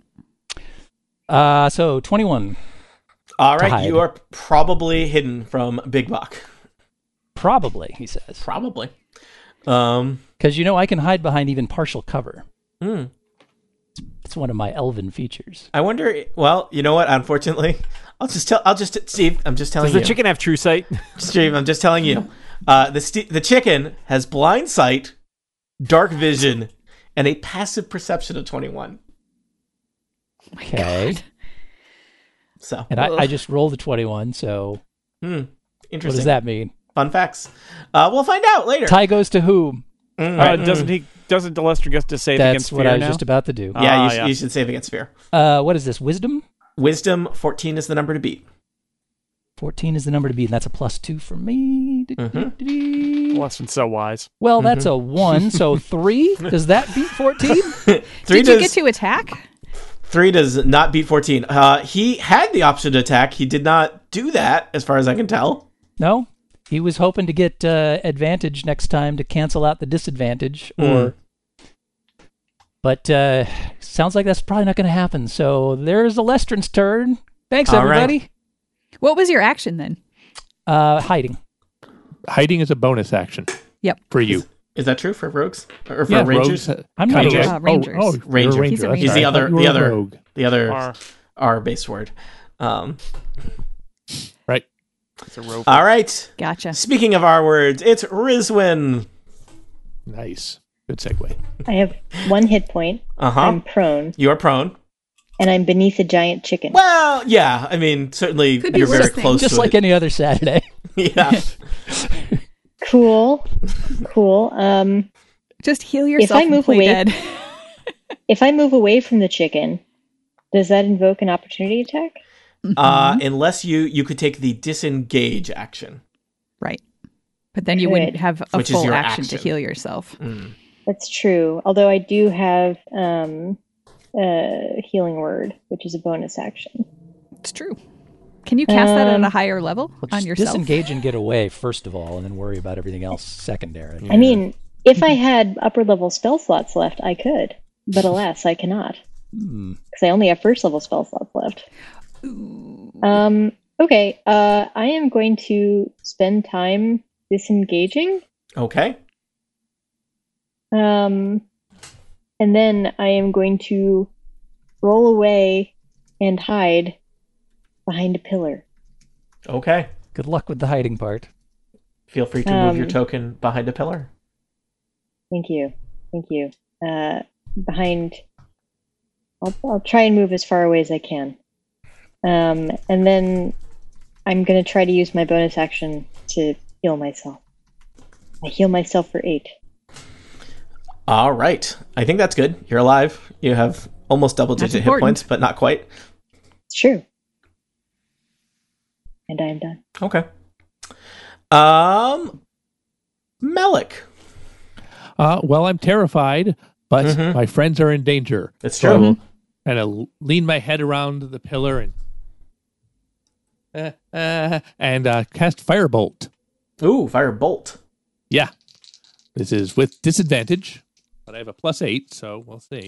Uh, so twenty-one. All To right, hide. you are probably hidden from Big Bok. Probably, he says. Probably. Um. Because, you know, I can hide behind even partial cover. hmm. It's one of my elven features. I wonder. Well, you know what? Unfortunately, I'll just tell. I'll just Steve. I'm just telling Does the you. chicken have true sight? Steve, I'm just telling you. Uh, the st- the chicken has blind sight, dark vision, and a passive perception of twenty-one. Okay. So, And I, I just rolled a twenty-one, so hmm, what interesting. does that mean? Fun facts. Uh, we'll find out later. Tie goes to whom? Mm, Uh, right. doesn't he? Doesn't Delester get to save That's against what fear I was now? just about to do. Yeah, you, Ah, sh- yeah. you should save against fear. Uh, what is this? Wisdom? Wisdom fourteen is the number to beat. fourteen is the number to beat, and that's a plus two for me. Mhm. Lesson's so wise. Well, that's a one, so three? Does that beat fourteen? Three Did does, you get to attack? Three does not beat fourteen. Uh, he had the option to attack. He did not do that, as far as I can tell. No? He was hoping to get uh, advantage next time to cancel out the disadvantage, or... But uh, sounds like that's probably not going to happen. So there's Alestrin's turn. Thanks, All right. everybody. What was your action then? Uh, hiding. Hiding is a bonus action Yep. for you. Is that true for rogues or for Yeah, rangers? rogues, uh, I'm kind not of- Rangers. Uh, rangers. Oh, oh, you're a Ranger. ranger. He's a I'm ranger. He's sorry. the I thought other, you the were a other, rogue. the other R. R base word. Um, Right. It's a rope. all right. Gotcha. Speaking of R words, it's Rizwin. Nice. Good segue. I have one hit point. Uh huh. I'm prone, You are prone. and I'm beneath a giant chicken. Well, yeah. I mean, certainly Could be you're very worse things. close Just to like it. any other Saturday. Yeah. Cool. Cool. Um, Just heal yourself I and move play away- dead. if I move away from the chicken, does that invoke an opportunity attack? Uh, unless you you could take the disengage action. Right. But then you wouldn't Good. have a Which is full your action, to action. heal yourself. Mm. That's true. Although I do have um, uh, healing word, which is a bonus action. It's true. Can you cast that at Um, a higher level Well, on just yourself? disengage and get away, first of all, and then worry about everything else secondary. I mean, if I had upper level spell slots left, I could. But alas, I cannot. Hmm. Because I only have first level spell slots left. Um, okay, uh, I am going to spend time disengaging. Okay. Um, and then I am going to roll away and hide behind a pillar. Okay. Good luck with the hiding part. Feel free to move Um, your token behind a pillar. Thank you. Thank you. Uh, behind. I'll, I'll try and move as far away as I can. Um, and then I'm going to try to use my bonus action to heal myself. I heal myself for eight. All right. I think that's good. You're alive. You have almost double digit hit important. points, but not quite. It's true. And I am done. Okay. Um, Melik. Uh, well, I'm terrified, but Mhm. my friends are in danger. It's So I true. will kind of lean my head around the pillar and uh, uh, and uh, cast Firebolt. Ooh, fire bolt. Yeah, this is with disadvantage, but I have a plus eight, so we'll see.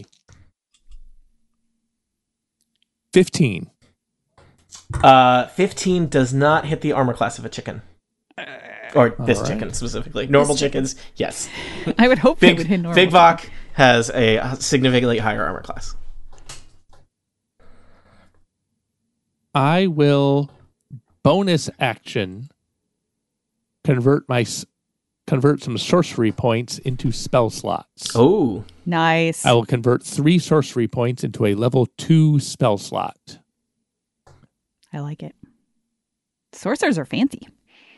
Fifteen. Uh, fifteen does not hit the armor class of a chicken. Or this right. chicken specifically. Normal chickens, yes. I would hope they Big, would hit normal. Big Vok has a significantly higher armor class. I will bonus action convert my s- convert some sorcery points into spell slots. Oh, Nice. I will convert three sorcery points into a level two spell slot. I like it. Sorcerers are fancy.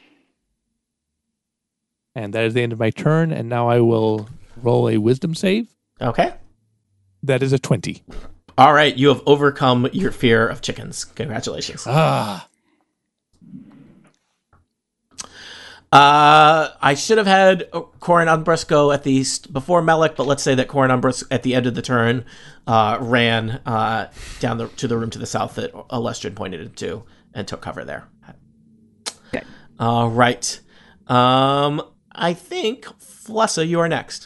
And that is the end of my turn, and now I will roll a wisdom save. okay. That is a twenty. All right, you have overcome your fear of chickens. Congratulations. Ah. Uh, I should have had Corin Unbrus go at the st- before Melek, but let's say that Corin Unbrus at the end of the turn uh, ran uh, down the, to the room to the south that Alestrin pointed him to and took cover there. Good. All right. Um, I think Flessa, you are next.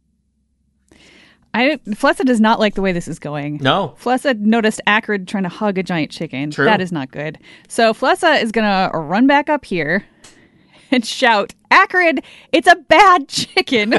I Flessa does not like the way this is going. No. Flessa noticed Acrid trying to hug a giant chicken. True. That is not good. So Flessa is gonna run back up here and shout, "Acrid, it's a bad chicken."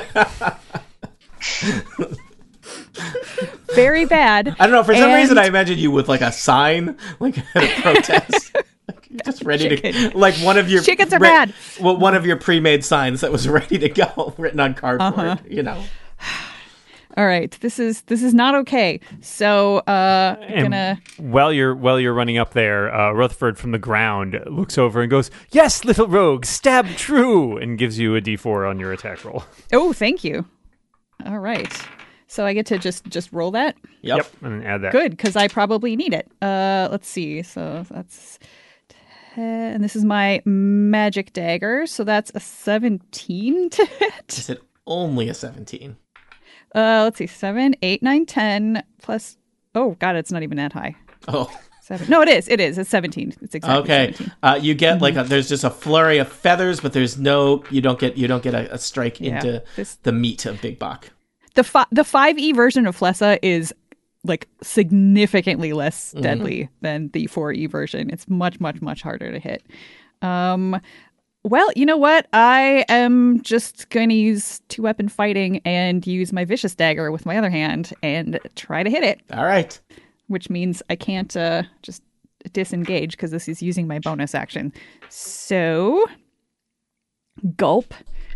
Very bad. I don't know. For some And- reason, I imagine you with like a sign, like at a protest. Like, you're just ready to, Chicken. like one of your Chickens are re- bad. Well, one of your pre-made signs that was ready to go, written on cardboard. Uh-huh. You know. All right, this is this is not okay. So uh, I'm And gonna. while you're while you're running up there, uh, Rutherford from the ground looks over and goes, "Yes, little rogue, stab true," and gives you a D four on your attack roll. Oh, thank you. All right, so I get to just just roll that. Yep. And add that. Good, because I probably need it. Uh, let's see. So that's ten, and this is my magic dagger. So that's a seventeen to hit. Is it only a seventeen? Uh, let's see, seven, eight, nine, ten plus. Oh God, it's not even that high. Oh. Seven. No, it is. It is. It's seventeen. It's exactly Okay. seventeen. Uh, you get like a, there's just a flurry of feathers, but there's no. You don't get. You don't get a, a strike Yeah. into This- the meat of Big Bok. The fi- the five E version of Flessa is like significantly less deadly than the four E version. It's much, much, much harder to hit. Um, well, you know what? I am just going to use two weapon fighting and use my vicious dagger with my other hand and try to hit it, All right. which means I can't uh, just disengage because this is using my bonus action. So, gulp.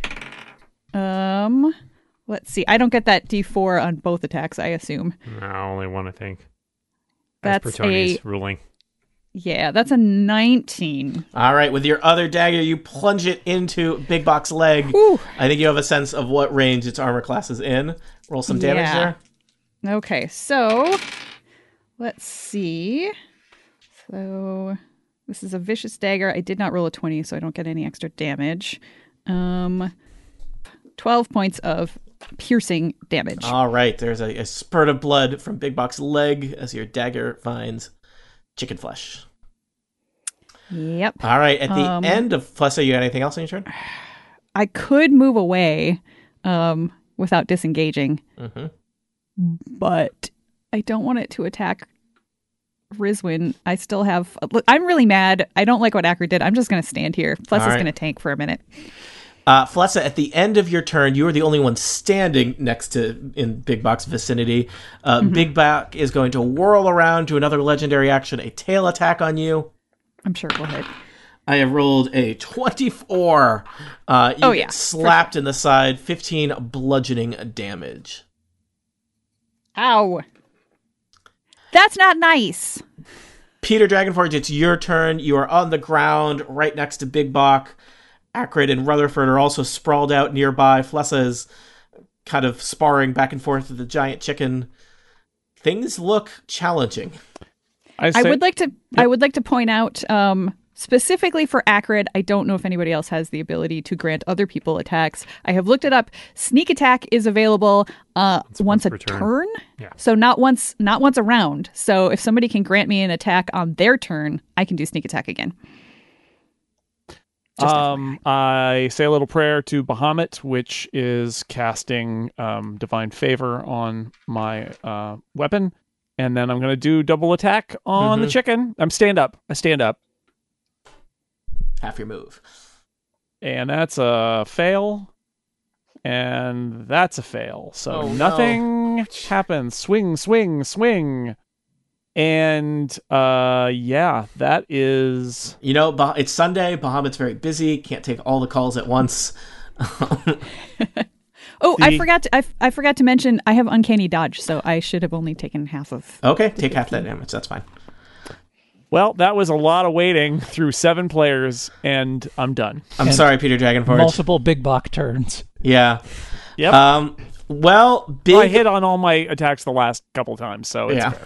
Um, let's see. I don't get that D four on both attacks, I assume. No, only one, I think. That's As per Tony's a- ruling. Yeah, that's a nineteen. All right. With your other dagger, you plunge it into Big Bok's leg. Whew. I think you have a sense of what range its armor class is in. Roll some damage Yeah. there. Okay, so let's see. So this is a vicious dagger. I did not roll a twenty, so I don't get any extra damage. Um, twelve points of piercing damage. All right. There's a, a spurt of blood from Big Bok's leg as your dagger finds chicken flesh. Yep. All right. At the Um, end of Flessa, you got anything else on your turn? I could move away um, without disengaging, Mm-hmm. but I don't want it to attack Rizwin. I still have. Look, I'm really mad. I don't like what Acrid did. I'm just going to stand here. Plus, All it's right. going to tank for a minute. Uh, Flessa, at the end of your turn, you are the only one standing next to in Big Bok's vicinity. Uh, Big Bok is going to whirl around to another legendary action, a tail attack on you. I'm sure it will hit. I have rolled a twenty-four. Uh, you Oh, get yeah. slapped in the side, fifteen bludgeoning damage. Ow. That's not nice. Peter Dragonforge, it's your turn. You are on the ground right next to Big Bok. Acrid and Rutherford are also sprawled out nearby. Flessa is kind of sparring back and forth with the giant chicken. Things look challenging. I, I say, would like to I would like to point out um, specifically for Acrid, I don't know if anybody else has the ability to grant other people attacks. I have looked it up. Sneak attack is available uh, once, once a per turn. turn. Yeah. So not once not once a round. So if somebody can grant me an attack on their turn, I can do sneak attack again. Just Um, I say a little prayer to Bahamut, which is casting um, divine favor on my uh, weapon, and then I'm going to do double attack on the Mhm. chicken. I'm stand up. I stand up, Half your move. and that's a fail, and that's a fail. So Oh, no. nothing happens. Swing, swing, swing, and uh, yeah, that is. You know, Bah- it's Sunday. Bahamut's very busy. Can't take all the calls at once. Oh, I The- forgot. To, I, f- I forgot to mention I have uncanny dodge, so I should have only taken half of. Okay, take half that damage. That's fine. Well, that was a lot of waiting through seven players, and I'm done. I'm And sorry, Peter Dragonforge. Multiple big bok turns. Yeah. Yep. Um. Well, big. I hit on all my attacks the last couple times, so it's Yeah. fair.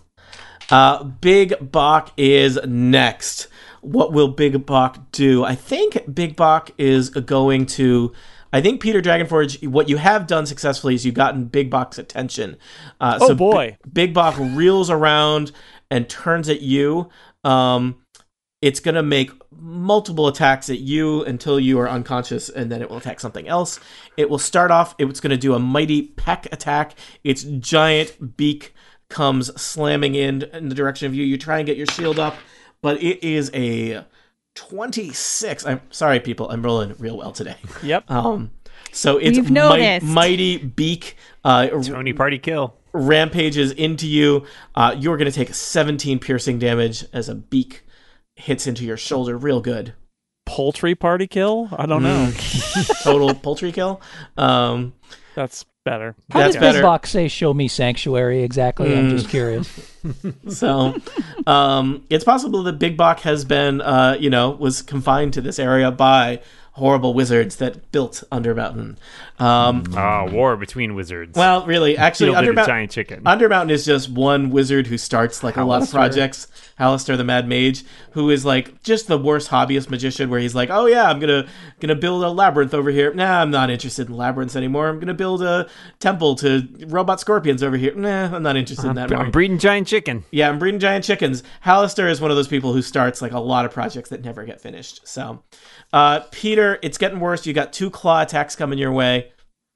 Uh, Big Bok is next. What will Big Bok do? I think Big Bok is going to. I think Peter Dragonforge. What you have done successfully is you've gotten Big Bok's attention. Uh, Oh, so boy. B- Big Bok reels around and turns at you. Um, it's gonna make multiple attacks at you until you are unconscious, and then it will attack something else. It will start off. It's gonna do a mighty peck attack. Its giant beak comes slamming in in the direction of you. You try and get your shield up, but it is a twenty-six. I'm sorry, people. I'm rolling real well today. Yep. Um, so it's We've mi- noticed. mighty beak uh, Tony party kill. rampages into you. Uh, you're going to take seventeen piercing damage as a beak hits into your shoulder. Real good. Poultry party kill? I don't know. Total poultry kill. Um, That's better. How That's did better. Big Bok say "Show me sanctuary"? Exactly. I'm just curious. So, um, it's possible that Big Bok has been, uh, you know, was confined to this area by horrible wizards that built Undermountain. Um, Ah, war between wizards. well, really, actually, Fielded a Undermountain, giant chicken. Undermountain is just one wizard who starts like a lot of Halaster. projects. Halaster the Mad Mage, who is like just the worst hobbyist magician, where he's like, "Oh yeah, I'm gonna gonna build a labyrinth over here. Nah, I'm not interested in labyrinths anymore. I'm gonna build a temple to robot scorpions over here. Nah, I'm not interested in that I'm anymore." breeding giant chicken. Yeah, I'm breeding giant chickens. Halaster is one of those people who starts like a lot of projects that never get finished. So, uh, Peter, it's getting worse. You got two claw attacks coming your way.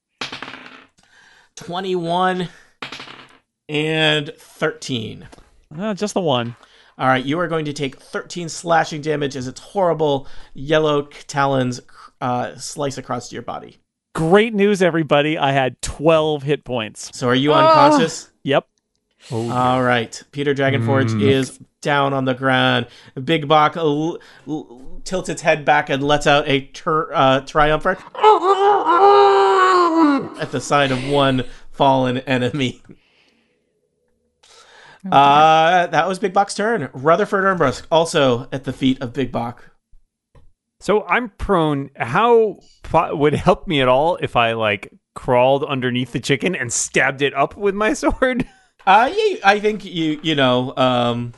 twenty-one and thirteen. Uh, just the one. All right, you are going to take thirteen slashing damage as its horrible yellow talons uh, slice across your body. Great news, everybody. I had twelve hit points. So are you unconscious? Yep. All right. Peter Dragonforge is down on the ground. Big Bok l- l- tilts its head back and lets out a tur- uh, triumphant at the side of one fallen enemy. Uh, that was Big Bok's turn. Rutherford Urnbrusk also at the feet of Big Bok. So I'm prone. How po- would it help me at all if I like crawled underneath the chicken and stabbed it up with my sword? Uh, yeah, I think you, you know, um,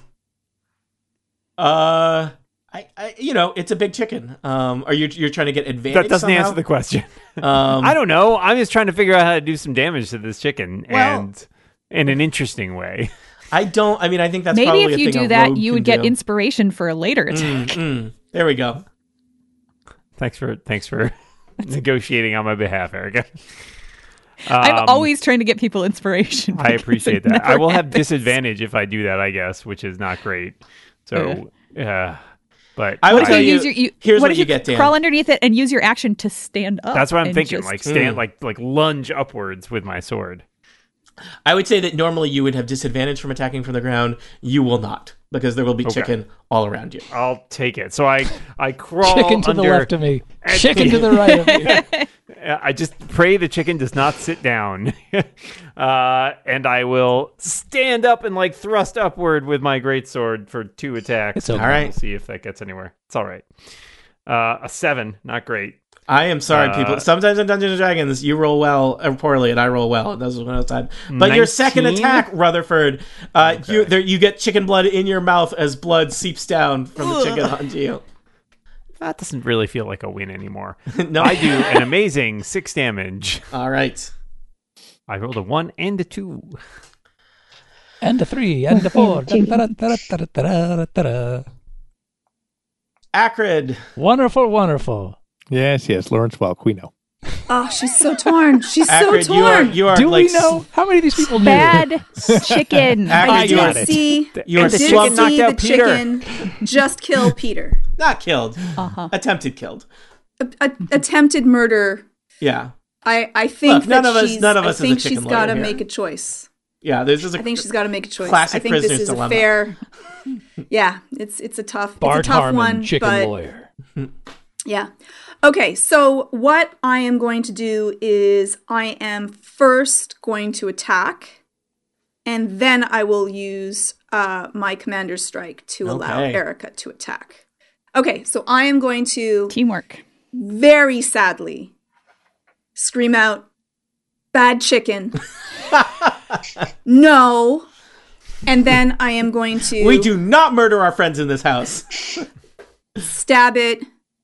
uh, I, I, you know, it's a big chicken. Um, are you, you're trying to get advantage? That doesn't somehow? answer the question. Um, I don't know. I'm just trying to figure out how to do some damage to this chicken, Well- and in an interesting way. I don't. I mean, I think that's Maybe probably if a you thing do a that, rogue you can would get do. inspiration for a later attack. Mm, mm. There we go. Thanks for thanks for negotiating on my behalf, Erica. I'm Um, always trying to get people inspiration. I because appreciate it that. I never will have happens. disadvantage if I do that, I guess, which is not great. So, uh, but I would What tell if you you. use your, you, here's what what if you you get, Dan. crawl underneath it and use your action to stand up? that's what I'm and thinking. just- Like stand, Mm. like like lunge upwards with my sword. I would say that normally you would have disadvantage from attacking from the ground. You will not, because there will be Okay. chicken all around you. I'll take it. So I I crawl Chicken to under, the left of me. Chicken to the right of me. I just pray the chicken does not sit down, uh, and I will stand up and like thrust upward with my greatsword for two attacks. It's okay. All right. We'll see if that gets anywhere. It's all right. Uh, a seven, not great. I am sorry, Uh, people. Sometimes in Dungeons and Dragons, you roll well or poorly, and I roll well. That's one at a time. But your second nineteen? attack, Rutherford, uh, Okay. you there, you get chicken blood in your mouth as blood seeps down from the chicken onto you. That doesn't really feel like a win anymore. No, I do an amazing six damage. All right. I rolled a one and a two. And a three, and a four. Da-da-da-da-da-da-da-da-da. Acrid. Wonderful, wonderful. Yes, yes, Lawrence Welk, we know. Oh, she's so torn. She's Acrid, so you are torn. you are Do like we know? How many of these people knew? Bad chicken. Acrid, I you are did see, you are I did slumped, knocked see out the Peter. chicken just kill Peter. not killed, Uh-huh. attempted killed. A, a, attempted murder. Yeah, I, I think Look, none that of us- she's, none of I us is a think chicken she's lawyer got to here. make a choice. yeah. This is a I think she's got to make a choice. classic I think this prisoner's is dilemma. a fair. Yeah, it's it's a tough, Bart it's a tough Harmon, one, chicken but lawyer. Yeah. Okay, so what I am going to do is I am first going to attack, and then I will use uh, my Commander's Strike to allow Okay. Erica to attack. Okay, so I am going to Teamwork. very sadly scream out, "Bad chicken." No. And then I am going to We do not murder our friends in this house. stab it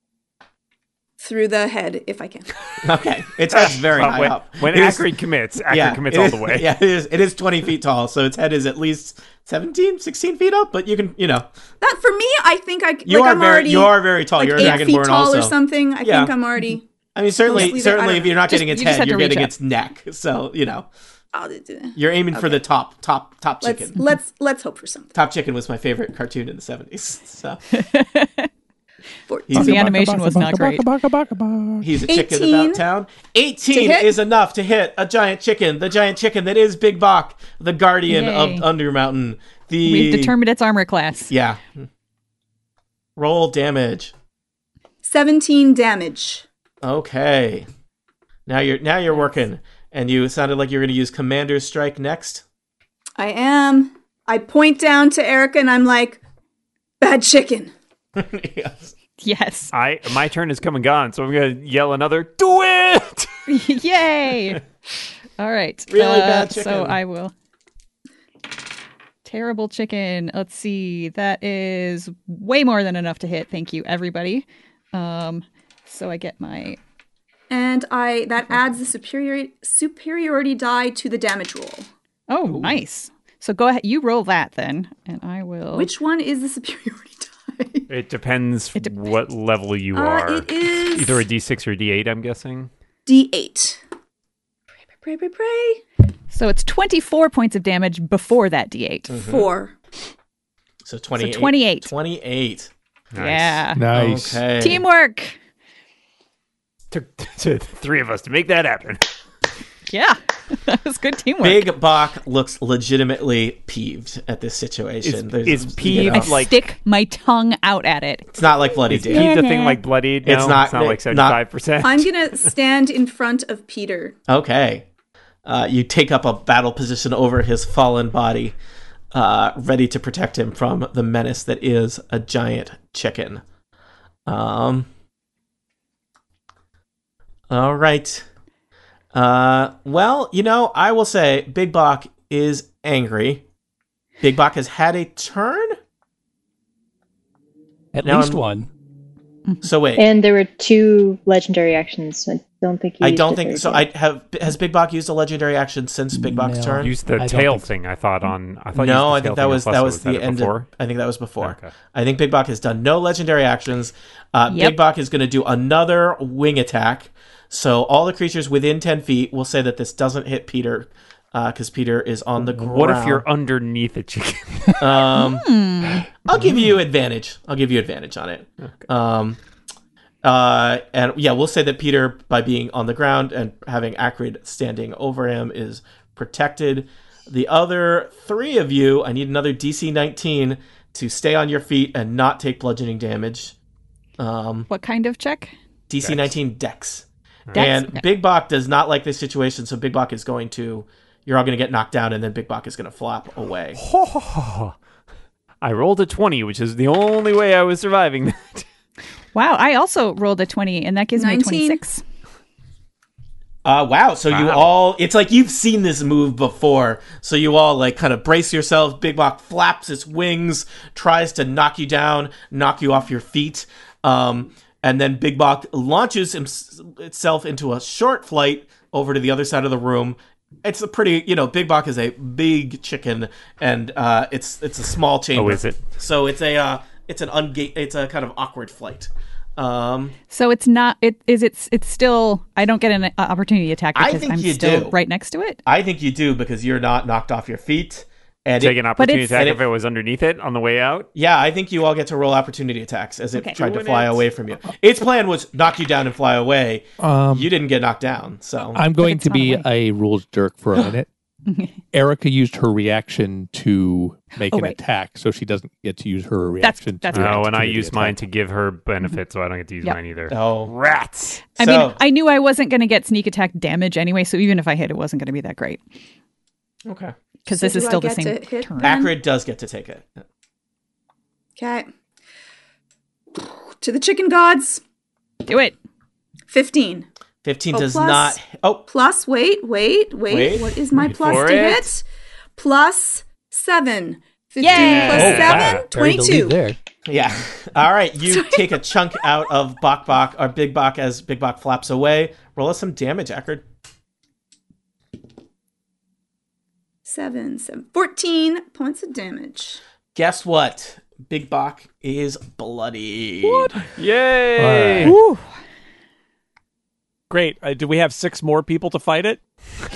through the head if I can. Okay. Its head's very Well, high when, up. when It is- Acrid commits, Acrid yeah, commits it all is- the way. Yeah, it is, it is twenty feet tall, so its head is at least seventeen, sixteen feet up, but you can, you know. That for me, I think I You like are I'm very already you are very tall. like You're a eight feet dragonborn tall also. or something. I Yeah. think I'm already. I mean, certainly, Mostly that- I certainly, don't if you're not Just- getting its you just head, have to you're reach getting up. its neck. So you know, I'll do that. you're aiming for the top, top, top Let's chicken. let's let's hope for something. Top Chicken was my favorite cartoon in the seventies. So For- he's The a, animation was not great. he's a chicken eighteen about town. eighteen to hit. is enough to hit a giant chicken. The giant chicken that is Big Bok, the guardian Yay. of Undermountain. The We've determined its armor class. Yeah. Roll damage. seventeen damage. Okay. Now you're now you're working, and you sounded like you're going to use Commander's Strike next. I am. I point down to Erica and I'm like, "Bad chicken." Yes. Yes. I my turn is come and gone, so I'm gonna yell another. Do it! Yay! All right. Really uh, bad So chicken. I will. Terrible chicken. Let's see. That is way more than enough to hit. Thank you, everybody. Um, so I get my. And I that adds the superiority superiority die to the damage roll. Oh, nice. So go ahead. You roll that then, and I will. Which one is the superiority die? It depends It dep- what level you Uh, are. it is Either a D six or D eight, I'm guessing. D eight. Pray, pray, pray, pray. So it's twenty-four points of damage before that D eight. Four. So twenty-eight. twenty-eight. twenty-eight. Nice. Yeah. Nice. Okay. Teamwork. Took to three of us to make that happen. Yeah. That was good teamwork. Big Bok looks legitimately peeved at this situation. Is- There's- is you peeved know, I like- stick my tongue out at it. It's not like Bloody Is Dave. Pete the thing like bloodied? No, It's not- It's not like not- seventy-five percent. I'm gonna stand in front of Peter. Okay. Uh, you take up a battle position over his fallen body, uh, ready to protect him from the menace that is a giant chicken. Um. All right. Uh, well, you know, I will say Big Bok is angry. Big Bok has had a turn. At Now least I'm- one. So wait, And there were two legendary actions. I don't think you I used don't a think third so. yet. I have has Big Bok used a legendary action since Big Bok's No. turn? Used the I don't tail think so. thing. I thought on. I thought you No, I used the think tail that thing was on that Flesso. was that the it end. before? Of, I think that was before. Okay. I think Big Bok has done no legendary actions. Uh, Yep. Big Bok is going to do another wing attack. So all the creatures within ten feet will say that this doesn't hit Peter because Peter is on the ground. What if you're underneath a chicken? Um, I'll give you advantage. I'll give you advantage on it. Um, uh, and yeah, we'll say that Peter, by being on the ground and having Acrid standing over him, is protected. The other three of you, I need another D C nineteen to stay on your feet and not take bludgeoning damage. Um, What kind of check? D C nineteen Dex. Dex? And Okay. Big Bok does not like this situation, so Big Bok is going to. You're all going to get knocked down, and then Big Bok is going to flop away. I rolled a twenty, which is the only way I was surviving that. Wow, I also rolled a twenty, and that gives me a nineteen. twenty-six. Uh, wow. So you Wow. all, it's like you've seen this move before. So you all like kind of brace yourselves. Big Bok flaps its wings, tries to knock you down, knock you off your feet. Um, and then Big Bok launches him- itself into a short flight over to the other side of the room. It's a pretty, you know, Big Bok is a big chicken, and uh, it's it's a small chamber. Oh, is it? So it's a uh, it's an ungate, it's a kind of awkward flight. Um, So it's not. It is. It's. It's still. I don't get an uh, opportunity attack I because think I'm you still do. right next to it. I think you do because you're not knocked off your feet. And Take it- an opportunity it's- attack and if it- it was underneath it on the way out. Yeah, I think you all get to roll opportunity attacks as it Okay. tried to Doing fly it. away from you. Its plan was knock you down and fly away. Um, You didn't get knocked down, so I'm going it's to not be awake. a rules jerk for a minute. Erica used her reaction to make Oh, an right. attack, so she doesn't get to use her That's- reaction. that's to right. Oh, and I opportunity use attack. mine to give her benefit, so I don't get to use Yep. mine either. Oh, Rats! I So- mean, I knew I wasn't going to get sneak attack damage anyway, so even if I hit, it wasn't going to be that great. okay. Because So this is do I still the get same to hit turn. back? Acrid does get to take it. Okay. To the chicken gods. Do it. fifteen. fifteen Oh, does plus- not. Oh, Plus, wait, wait, wait. Wait. What is my Wait plus for to it. hit? Plus seven. fifteen Yay! plus Oh, seven, wow. Buried the lead twenty-two. there. yeah. All right. You take a chunk out of Bok Bok, or Big Bok, as Big Bok flaps away. Roll us some damage, Acrid. Seven, seven, fourteen points of damage. Guess what? Big Bok is bloody. Yay! All Woo. Great. Uh, do we have six more people to fight it?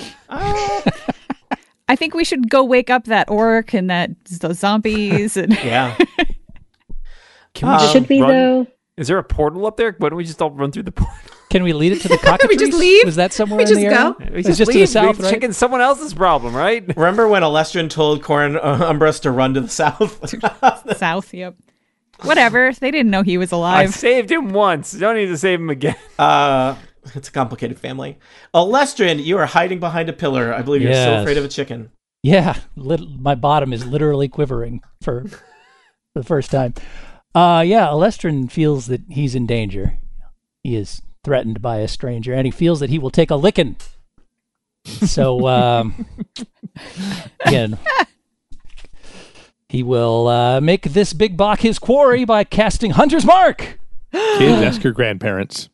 I think we should go wake up that orc and that those zombies. And Yeah. Can we Um, just Should we run- though? Is there a portal up there? Why don't we just all run through the portal? Can we lead it to the cockatrice? We just leave? Was that somewhere We in just the go? area? We It's just to the leave. south, Leave right? Chicken's someone else's problem, right? Remember when Alestrin told Corin uh, Umbros to run to the south? south, yep. Whatever. They didn't know he was I alive. saved him once. Don't need to save him again. uh, it's a complicated family. Alestrin, you are hiding behind a pillar. I believe you're so Yes. afraid of a chicken. Yeah, lit- my bottom is literally quivering for, for the first time. Uh, yeah, Alestrin feels that he's in danger. He is threatened by a stranger, and he feels that he will take a licking. So, um, again, he will uh, make this Big Bok his quarry by casting Hunter's Mark. Kids, ask your grandparents.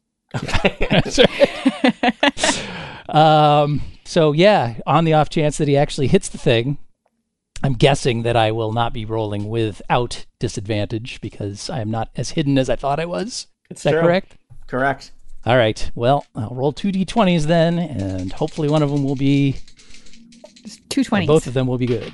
Um, so yeah, on the off chance that he actually hits the thing, I'm guessing that I will not be rolling without disadvantage because I am not as hidden as I thought I was. It's Is that true. correct? Correct. All right. Well, I'll roll two d twenties then, and hopefully one of them will be, Two or twenties. both of them will be good.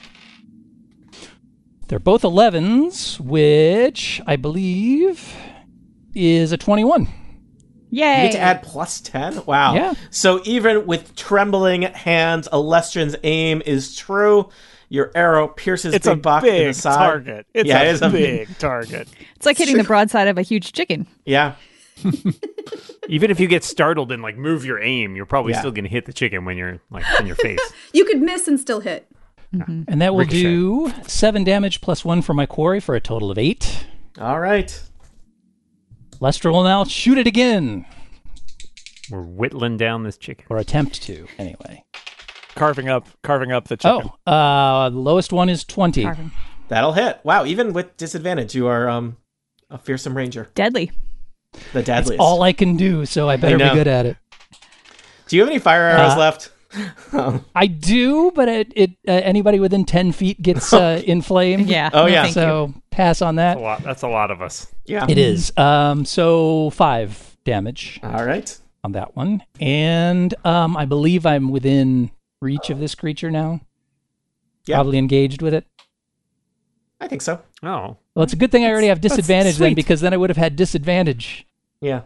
They're both elevens, which I believe is a twenty-one. Yay! You get to add plus ten? Wow. Yeah. So even with trembling hands, Alestrin's aim is true. Your arrow pierces It's Big a Bok in the big side. target. It's Yeah, a, it is a- big target. It's like hitting the broadside of a huge chicken. Yeah. Even if you get startled and like move your aim, you're probably Yeah. still going to hit the chicken when you're like in your face. You could miss and still hit. And that will Ricochet. do seven damage plus one for my quarry for a total of eight. All right. Lester will now shoot it again, We're whittling down this chicken. or attempt to, anyway. Carving up, carving up the chicken. Oh, uh, the lowest one is twenty. Carving. That'll hit. Wow. Even with disadvantage, you are um a fearsome ranger. Deadly. The deadliest. All I can do, so I better be know. good at it. Do you have any fire arrows Uh, left? I do, but it, it uh, anybody within ten feet gets uh, inflamed. Yeah. Oh, no, yeah. thank you. So pass on That's that. a lot. That's a lot of us. Yeah. It is. Um, so five damage All right. on that one, and um, I believe I'm within reach of this creature now. Yeah. Probably engaged with it. I think so. Oh, Well, it's a good thing I already have That's disadvantage then, sweet. because then I would have had disadvantage. Yeah.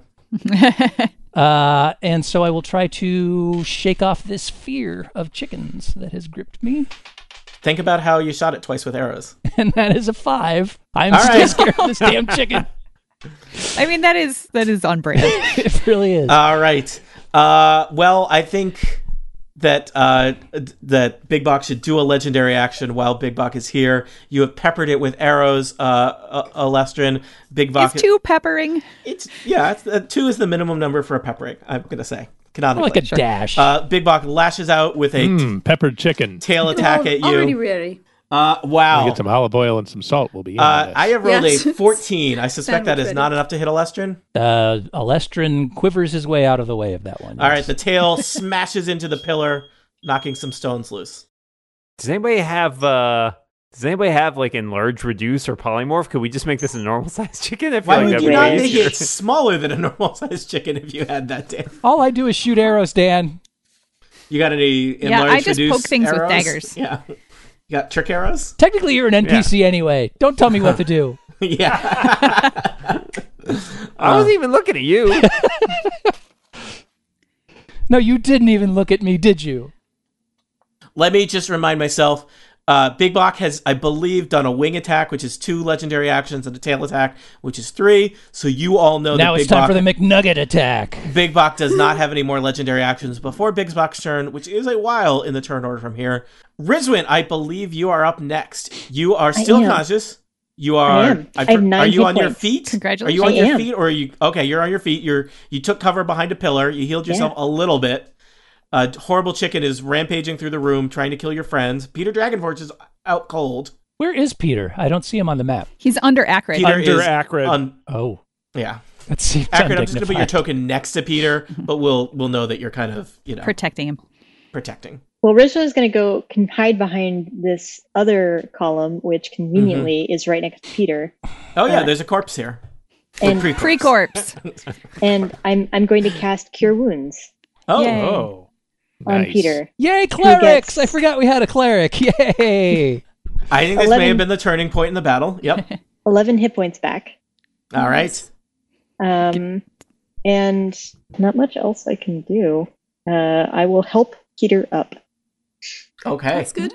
Uh, and so I will try to shake off this fear of chickens that has gripped me. Think about how you shot it twice with arrows. And that is a five. I'm All still right. scared of this damn chicken. I mean, that is that is on brand. It really is. All right. Uh, well, I think that uh, that Big Bok should do a legendary action while Big Bok is here. You have peppered it with arrows, uh, uh, Alestrin. Big Bok. Is two peppering? It's yeah. It's, uh, two is the minimum number for a peppering. I'm gonna say canonically. More like a dash. Uh, Big Bok lashes out with a t- Mm, peppered chicken. tail attack at Already you. ready. Uh, wow. Get some olive oil and some salt. We'll be in on Uh, this. I have rolled Yes. a fourteen. I suspect Sound that is ready. not enough to hit Alestrin. Uh, Alestrin quivers his way out of the way of that one. All right, yes. the tail smashes into the pillar, knocking some stones loose. does anybody have? uh Does anybody have like enlarge, reduce, or polymorph? Could we just make this a normal sized chicken? I feel Why like would that'd you be not way make easier. it smaller than a normal sized chicken if you had that, Dan? All I do is shoot arrows, Dan. You got any Yeah, enlarge, I just reduce poke things with arrows? daggers. Yeah. You got trick arrows? Technically, you're an N P C anyway. Don't tell me what to do. Yeah. I wasn't even looking at you. No, you didn't even look at me, did you? let me just remind myself. Uh, Big Bok has, I believe, done a wing attack, which is two legendary actions, and a tail attack, which is three. So you all know now that it's Big time Bok, for the McNugget attack. Big Bok does not have any more legendary actions before Big Bok's turn, which is a while in the turn order from here. Rizwin, I believe you are up next. You are still am. conscious. You are. I am. I have nine are you hit on your points. feet? Congratulations. Are you on I your am. feet, or are you? Okay, you're on your feet. You're you took cover behind a pillar. You healed yourself Yeah. a little bit. A horrible chicken is rampaging through the room, trying to kill your friends. Peter Dragonforge is out cold. Where is Peter? I don't see him on the map. He's under Acrid. Peter Under is Acrid. on- Oh, yeah. that seems Acrid, I'm just gonna put your undignified. token next to Peter, but we'll we'll know that you're kind of you know Protecting him. protecting. Well, Rizwa is going to go can hide behind this other column, which conveniently is right next to Peter. Oh yeah, Uh, there's a corpse here. and- Pre-corpse. Pre-corpse. And I'm I'm going to cast Cure Wounds Oh, Yay. Oh. on Nice. Peter. Yay, clerics! gets- I forgot we had a cleric. Yay! I think this may eleven. have been the turning point in the battle. Yep. eleven hit points back. All right. Um, and not much else I can do. Uh, I will help Peter up. Okay. That's good.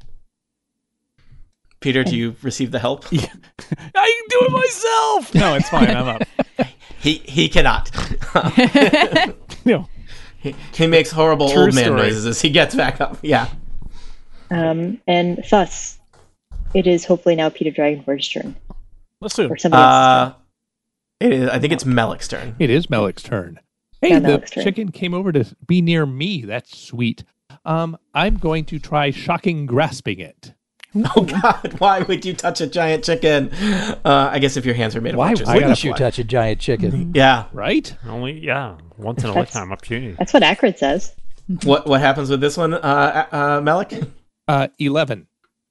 Peter, do you receive the help? I can do it myself. No, it's fine. I'm up. He he cannot. No. he, he makes horrible True old man story. noises as he gets back up. Yeah. Um, and thus, it is hopefully now Peter Dragonforge's turn. Let's do Or it. somebody else's Uh, it is. I think it's Melik's turn. It is Melik's turn. Hey, Yeah, the Melik's turn. chicken came over to be near me. That's sweet. Um, I'm going to try shocking grasping it. Oh God! Why would you touch a giant chicken? Uh, I guess if your hands are made of Why watches, wouldn't gotta you play. touch a giant chicken? Yeah. Right? Only, yeah, once in a That's- lifetime opportunity. That's what Acrid says. What what happens with this one, uh, uh, Melik? Uh, eleven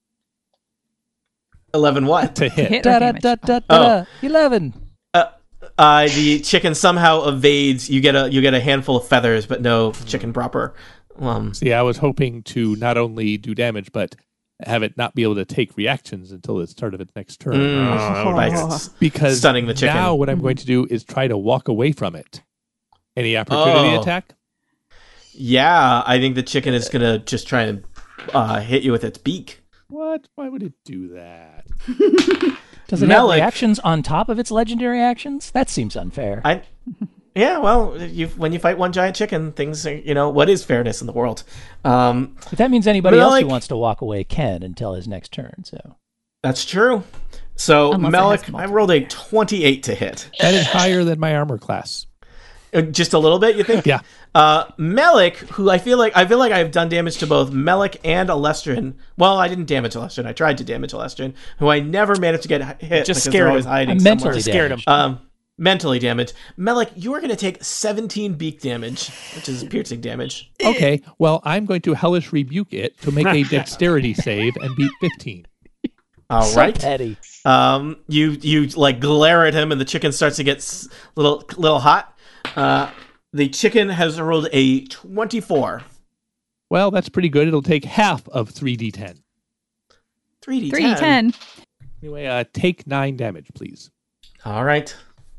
Eleven. What? to hit. Hit Da or da damage. da da Oh. da. Eleven. Uh, the chicken somehow evades. You get a you get a handful of feathers, but no chicken proper. Um, See, I was hoping to not only do damage, but have it not be able to take reactions until the start of its next turn. mm, by Oh. s- Because stunning the chicken. now what I'm going to do is try to walk away from it. Any opportunity Oh. attack? Yeah, I think the chicken is gonna just try and uh, hit you with its beak. What? Why would it do that? Does it Melik- have reactions on top of its legendary actions? That seems unfair. I, yeah, well, you when you fight one giant chicken, things are, you know, what is fairness in the world? Um, But that means anybody else Melik- who wants to walk away can until his next turn. So that's true. So Unless it has Melik, I multiple. rolled a twenty-eight to hit. That is higher than my armor class. Uh, Just a little bit, you think? Yeah. Uh, Melik, who I feel like I feel like I've done damage to both Melik and Alestrin. Well, I didn't damage Alestrin. I tried to damage Alestrin, who I never managed to get h- hit Just because scared they're always him. hiding I'm somewhere. mentally Scared him. damaged. Um, mentally damaged. Melik, you are going to take seventeen beak damage, which is piercing damage. Okay. Well, I'm going to hellish rebuke it to make a dexterity save and beat fifteen. All So right. petty. Um, you you like glare at him, and the chicken starts to get s- little little hot. Uh, the chicken has rolled a twenty-four. Well, that's pretty good. It'll take half of three d ten. three d ten. three d ten. Anyway, uh, take nine damage, please. All right.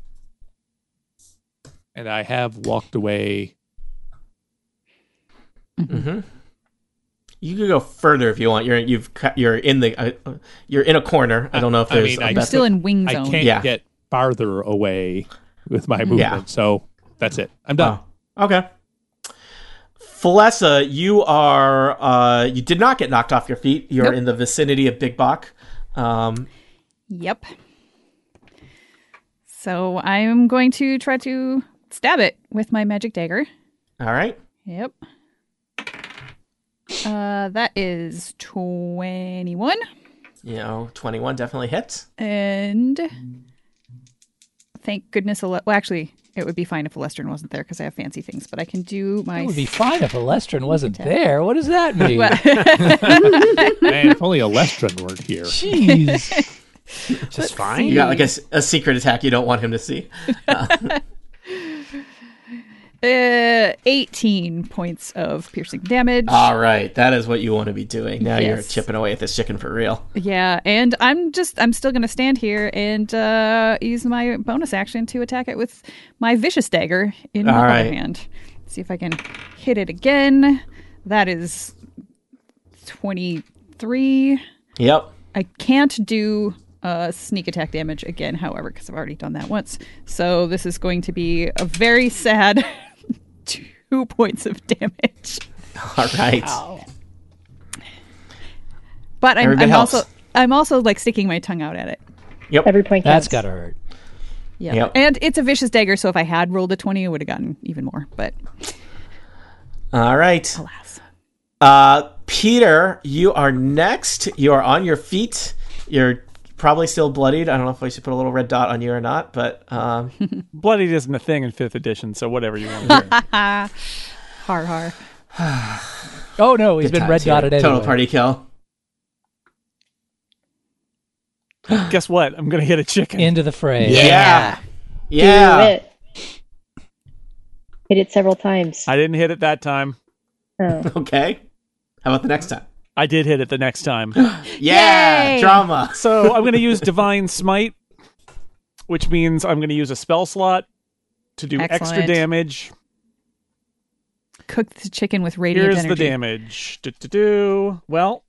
And I have walked away. Mm-hmm. You could go further if you want. You're you've cut- you're in the uh, you're in a corner. I don't know if I there's mean, a I- You're best- still in wing I zone. can't Yeah. get farther away with my movement, Yeah. so that's it. I'm done. Oh, okay. Falessa, you are uh, you did not get knocked off your feet. You're Nope. in the vicinity of Big Bok. Um, Yep. So I'm going to try to stab it with my magic dagger. all right. Yep. Uh, that is twenty-one. You know, twenty-one definitely hits. And thank goodness, Ale- well, actually, it would be fine if Alestrin wasn't there because I have fancy things, but I can do my. It would be fine if Alestrin wasn't attack. there. What does that mean? Well- Man, if only Alestrin weren't here. Jeez. Just fine. You got like a, s- a secret attack you don't want him to see. Uh, eighteen points of piercing damage. All right, that is what you want to be doing. Now you're Yes. chipping away at this chicken for real. Yeah, and I'm just I'm still gonna stand here and uh, use my bonus action to attack it with my vicious dagger in my All other right. hand. See if I can hit it again. That is twenty-three. Yep. I can't do uh, sneak attack damage again, however, because I've already done that once. So this is going to be a very sad two points of damage. All right. Wow. But I'm, Every bit I'm helps. also I'm also like sticking my tongue out at it. Yep. Every point That's counts. gotta hurt. Yeah. Yep. And it's a vicious dagger, so if I had rolled a twenty, I would have gotten even more. But All right. alas. Uh, Peter, you are next. You are on your feet. You're probably still bloodied. I don't know if I should put a little red dot on you or not, but um, Bloodied isn't a thing in fifth edition, so whatever you want to do. Har har. Oh no, he's good been red times here. dotted Total anyway. party kill. Guess what? I'm going to hit a chicken. Into the fray. Yeah. Do Yeah. it. Hit it several times. I didn't hit it that time. Oh. Okay. How about the next time? I did hit it the next time. Yeah. Yay! Drama. So I'm going to use Divine Smite, which means I'm going to use a spell slot to do extra Excellent. damage. Cook the chicken with radiant Here's energy. the damage. Do-do-do. Well,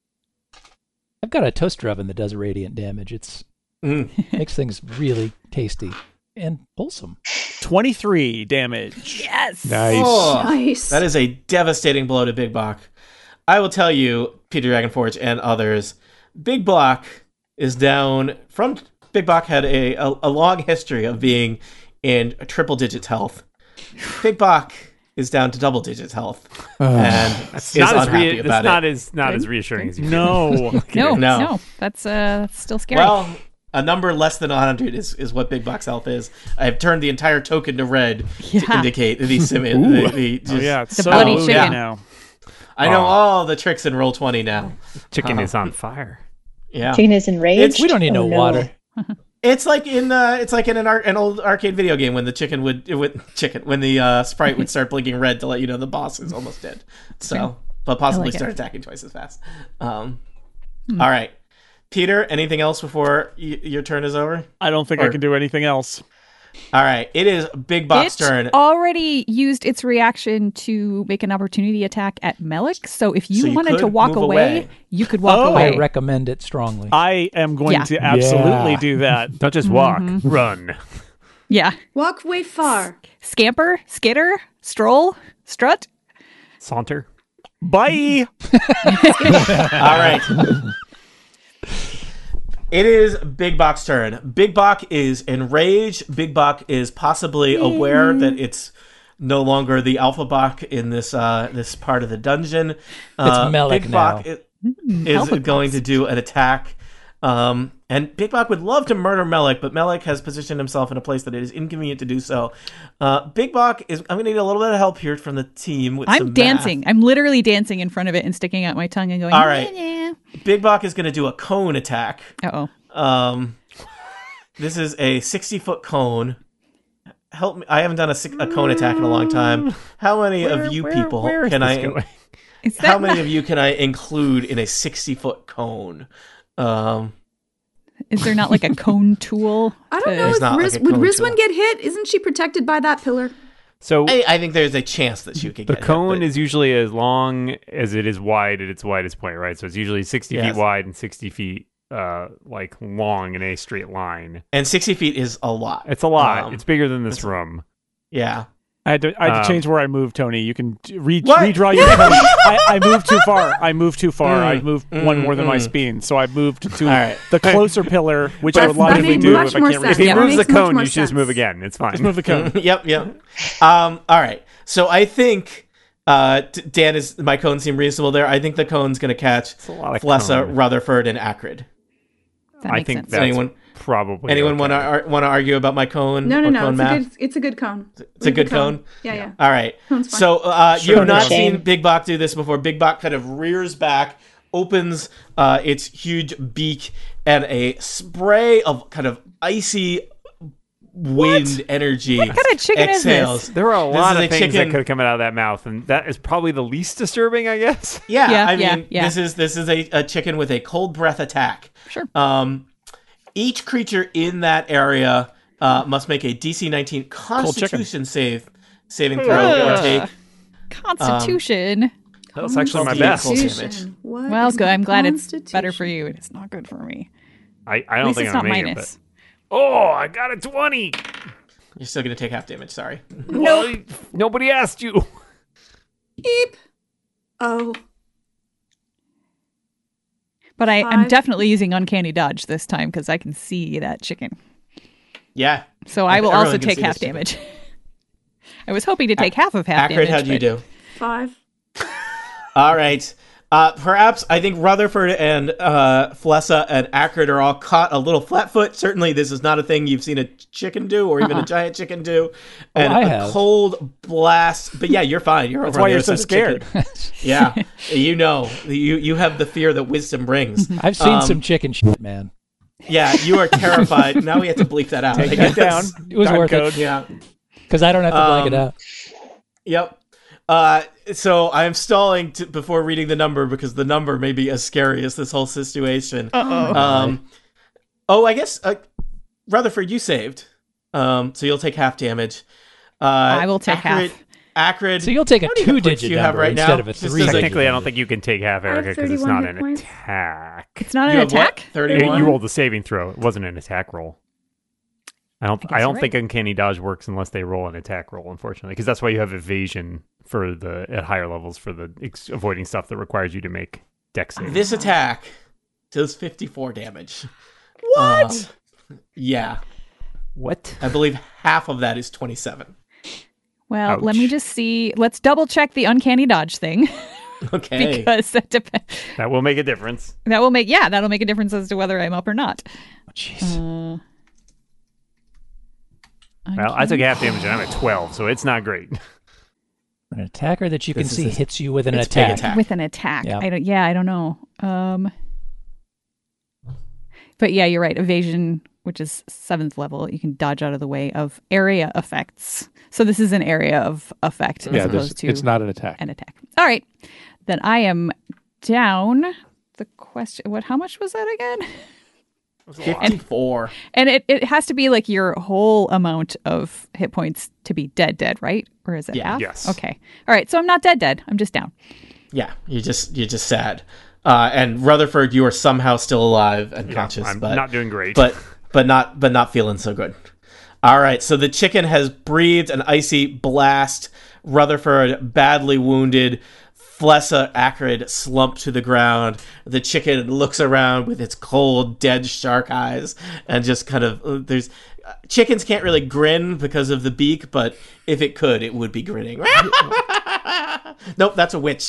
I've got a toaster oven that does radiant damage. It's Mm. makes things really tasty and wholesome. twenty-three damage. Yes. Nice. Oh, Nice. that is a devastating blow to Big Block. I will tell you, Peter Dragonforge and others, Big Block is down from Big Block had a, a, a long history of being in triple digits health. Big Block is down to double digits health. and That's is not as unhappy re- about that's it. not as not as reassuring as you. No. No, No. no, That's uh, that's still scary. Well, a number less than one hundred is, is what Big Block's health is. I've turned the entire token to red to Yeah. indicate the simi- the, the just, Oh, yeah, it's The so bloody low chicken. now. I know Oh. all the tricks in Roll twenty now. Chicken Uh-huh. is on fire. Yeah. Chicken is enraged. It's- We don't need no Oh, no. water. It's like in uh, it's like in an, ar- an old arcade video game when the chicken would, it would chicken when the uh, sprite would start blinking red to let you know the boss is almost dead. So, but possibly like it. start attacking twice as fast. Um, All right, Peter. Anything else before y- your turn is over? I don't think Or- I can do anything else. All right, it is Big Bop's It turn. already used its reaction to make an opportunity attack at Melik. So if you, So you wanted could to walk move away, away. you could walk Oh. away. I recommend it strongly. I am going Yeah. to absolutely Yeah. do that. Don't just walk, run. Yeah. Walk way far. Scamper, skitter, stroll, strut. Saunter. Bye. All right. It is Big Bok's turn. Big Bok is enraged. Big Bok is possibly aware that it's no longer the Alpha Bok in this uh, this part of the dungeon. Uh, Melik Big now. Bok is, is Alpha going Boks. to do an attack. Um, and Big Bok would love to murder Melik, but Melik has positioned himself in a place that it is inconvenient to do so. Uh, Big Bok is. I'm going to need a little bit of help here from the team with some I'm math. dancing. I'm literally dancing in front of it and sticking out my tongue and going, All right. yeah. Big Bok is going to do a cone attack. Uh-oh. Um, this is a sixty foot cone. Help me! I haven't done a, si- a cone attack in a long time. How many of you Where- people where is can this I? going? Is How that many not- of you can I include in a sixty foot cone? Um, is there not like a cone tool? I don't to- know There's if not Riz- like a would cone Rizwin tool. get hit? Isn't she protected by that pillar? So I, I think there's a chance that you could the get hit, cone but- is usually as long as it is wide at its widest point, right? So it's usually sixty Yes. feet wide and sixty feet uh like long in a straight line. and sixty feet is a lot. It's a lot. Um, it's bigger than this room. yeah. I had to, I had to Um, change where I moved, Tony. You can d- re- What? redraw your pen. I, I moved too far. I moved too far. Mm, I moved mm, one more than my mm. speed, so I moved to All right. the closer pillar, which But I would that logically makes do much if I more can't sense. If he reach Yeah, it. it moves the makes much cone, more you should just move sense. again. It's fine. Just move the cone. yep, yep. Um, all right. So I think uh, D- Dan is my cone seem reasonable there. I think the cone's going to catch a lot of Flessa, cone. Rutherford, and Acrid. That I makes think sense. that's Anyone- probably Anyone okay. want to ar- want to argue about my cone? No, no, or no. Cone It's math? a good. It's a good cone. It's a good cone. Yeah, yeah. All right. Cone's fine. So uh, Sure. you've not Shame. seen Big Bok do this before. Big Bok kind of rears back, opens uh, its huge beak, and a spray of kind of icy wind energy What kind of chicken is exhales. this? There are a This lot is of a things chicken- that could have come out of that mouth, and that is probably the least disturbing, I guess. Yeah, Yeah, I yeah, mean, yeah. this is this is a, a chicken with a cold breath attack. Sure. Um, each creature in that area uh, must make a D C nineteen Constitution save saving throw or Ugh. take. Constitution. That's actually my Constitution. best. Constitution. What Well, is good. my I'm glad it's better for constitution? you. It's not good for me. I, I At don't least think it's I'm not making minus. it. But... Oh, I got a twenty. You're still going to take half damage, sorry. Well, nobody asked you. Beep. Oh, But I, I'm Five. definitely using Uncanny Dodge this time because I can see that chicken. Yeah. So I will Everyone also can take see half this chicken. damage. I was hoping to take half of half Acrid, damage. how'd you but- do? five. All right. Uh, perhaps I think Rutherford and uh, Flessa and Acrid are all caught a little flat-foot. Certainly, this is not a thing you've seen a chicken do, or even Uh-uh. a giant chicken do. And I a have. cold blast. But yeah, you're fine. You're That's over why on the you're other so side of the scared. chicken. Yeah, you know, you you have the fear that wisdom brings. I've seen Um, some chicken shit, man. Yeah, you are terrified. Now we have to bleep that out. I Take it down. guess. It was Time worth code. it Yeah. because I don't have to blank it Um, out. Yep. Uh, so I'm stalling to, before reading the number because the number may be as scary as this whole situation. Uh-oh. Um, oh, I guess uh, Rutherford, you saved. Um, so you'll take half damage. Uh, I will take Acrid, half. Acrid. So you'll take a how many hit points two-digit do you have number right instead now? of a Just as three-digit Technically, I don't number. think you can take half, I have Erica, because it's thirty-one not hit an points. attack. It's not You an have what? attack? thirty-one? You rolled a saving throw. It wasn't an attack roll. I don't. I guess I, don't you're think Uncanny Dodge works unless they roll an attack roll. Unfortunately, because that's why you have evasion for the at higher levels for the ex- avoiding stuff that requires you to make dex saves. This attack does fifty-four damage. What? Uh, yeah. What? I believe half of that is twenty-seven. Well, let me Ouch. just see. Let's double check the Uncanny Dodge thing Okay. because that depends. That will make a difference. That will make yeah, that'll make a difference as to whether I'm up or not. Oh, jeez. Uh, Well, I took half damage and I'm at twelve, so it's not great. An attacker that you can This is see a- hits you with an it's big attack. attack. with an attack. Yeah. I don't. Yeah, I don't know. Um, but yeah, you're right. Evasion, which is seventh level, you can dodge out of the way of area effects. So this is an area of effect as Yeah, this, opposed to it's not an attack. an attack. All right, then I am down. The question: What? How much was that again? fifty-four. And it, it has to be like your whole amount of hit points to be dead, dead, right? Or is it Yeah. half? Yes. Okay. All right. So I'm not dead, dead. I'm just down. Yeah, you just you're just sad. Uh, and Rutherford, you are somehow still alive and conscious, I'm but not doing great. but but not but not feeling so good. All right, so the chicken has breathed an icy blast. Rutherford badly wounded. Flessa Acrid slumped to the ground. The chicken looks around with its cold, dead shark eyes and just kind of uh, there's uh, chickens can't really grin because of the beak, but if it could, it would be grinning. Nope, that's a witch.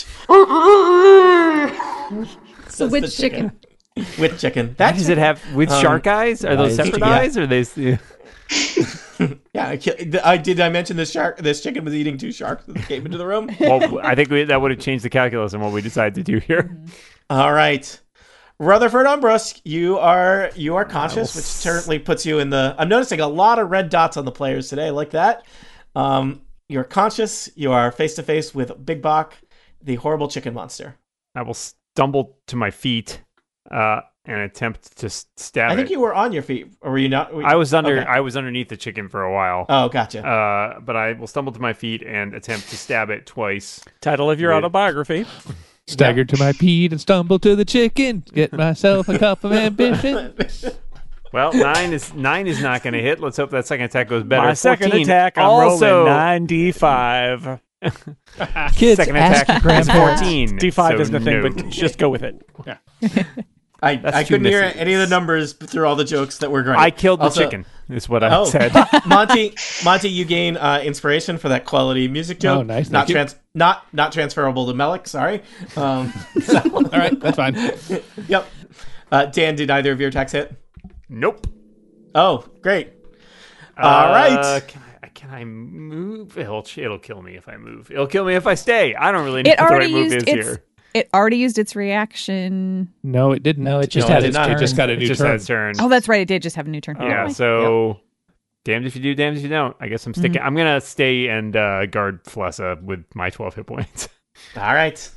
It's a witch chicken. Witch chicken. What That's does it have with Um, shark eyes? Are those eyes. separate Yeah. eyes? Or are they? Yeah, I, ki- I did. I mention this shark. This chicken was eating two sharks that came into the room. Well, I think we, that would have changed the calculus on what we decided to do here. All right, Rutherford Umbrusk, you are you are conscious, which certainly puts you in the. I'm noticing a lot of red dots on the players today, like that. Um, you're conscious. You are face to face with Big Bok, the horrible chicken monster. I will stumble to my feet uh, and attempt to s- stab I think it. you were on your feet, or were you not? I was under. Okay. I was underneath the chicken for a while. Oh, gotcha. Uh, but I will stumble to my feet and attempt to stab it twice. Title of your Weird. autobiography. Staggered to my feet and stumbled to the chicken. Get myself a cup of ambition. Well, nine is nine is not going to hit. Let's hope that second attack goes better. My second fourteen. attack, I'm also, rolling nine d five. Kids, second ask attack your is grandparents. fourteen. D five so isn't a thing, no. but just go with it. I, That's I two couldn't hear misses. any of the numbers through all the jokes that were great. I killed the Also- chicken. Is what I Oh, said. Monty, Monty, you gain uh, inspiration for that quality music joke. Oh, nice. Not Thank you. trans, not not transferable to Melik. Sorry. Um, so- All right, that's fine. yep. Uh, Dan, did either of your attacks hit? Nope. Oh, great. All right. Uh, can I, can I move? It'll, it'll kill me if I move. It'll kill me if I stay. I don't really know It what the already right move used is its. here. It already used its reaction. No, it didn't. No, it just No, had it its did not. turn. It just got a It new just turn. had its turn. Oh, that's right. It did just have a new turn. Yeah, Oh, so damned if you do, damned if you don't. I guess I'm sticking. I'm gonna stay and uh, guard Flessa with my twelve hit points. All right.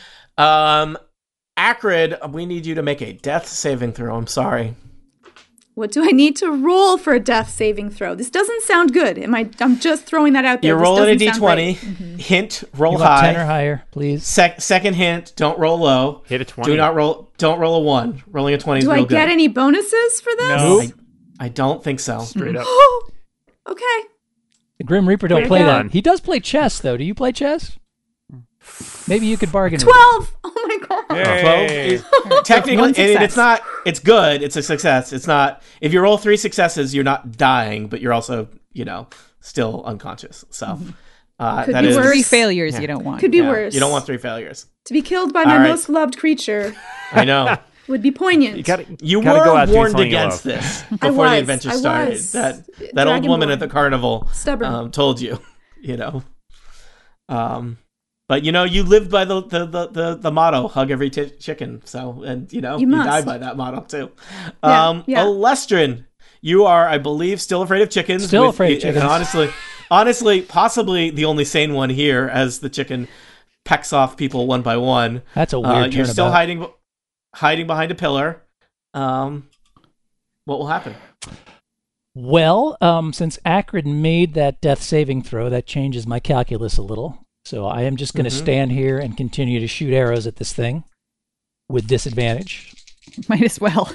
Um, Acrid, we need you to make a death saving throw. I'm sorry. What do I need to roll for a death saving throw? This doesn't sound good. Am I? I'm just throwing that out there. You're This rolling a doesn't d sound twenty. great. Mm-hmm. Hint, roll You want high. ten or higher, please. Sec- second hint, don't roll low. Hit a twenty. Do not roll. Don't roll a one. Rolling a twenty is Do real I get good. any bonuses for this? No. I, I don't think so. Straight up. Okay. The Grim Reaper don't Pretty play good. that. He does play chess, though. Do you play chess? Maybe you could bargain. with Twelve. Oh my god. twelve Hey. is technically, One and success. it's not. It's good. It's a success. It's not. If you roll three successes, you're not dying, but you're also, you know, still unconscious. So uh, Could that be is worse. Three failures you don't want. Could be yeah, worse. You don't want three failures. To be killed by my All right. most loved creature I know. would be poignant. You gotta, You gotta were go out doing warned something you against love. this I before was, the adventure I started. was. That that old woman Dragonborn. at the carnival Stubborn. um, told you, you know. Um, but you know, you lived by the the the, the, the motto "hug every t- chicken." So, and you know, You you, must. die by that motto too. Yeah, Um, yeah. Alestrin, you are, I believe, still afraid of chickens. Still with- afraid of and chickens. honestly, honestly, possibly the only sane one here, as the chicken pecks off people one by one. That's a weird Uh, you're still turnabout. hiding, hiding behind a pillar. Um, what will happen? Well, um, since Akrid made that death saving throw, that changes my calculus a little. So I am just going to Mhm. stand here and continue to shoot arrows at this thing with disadvantage. Might as well.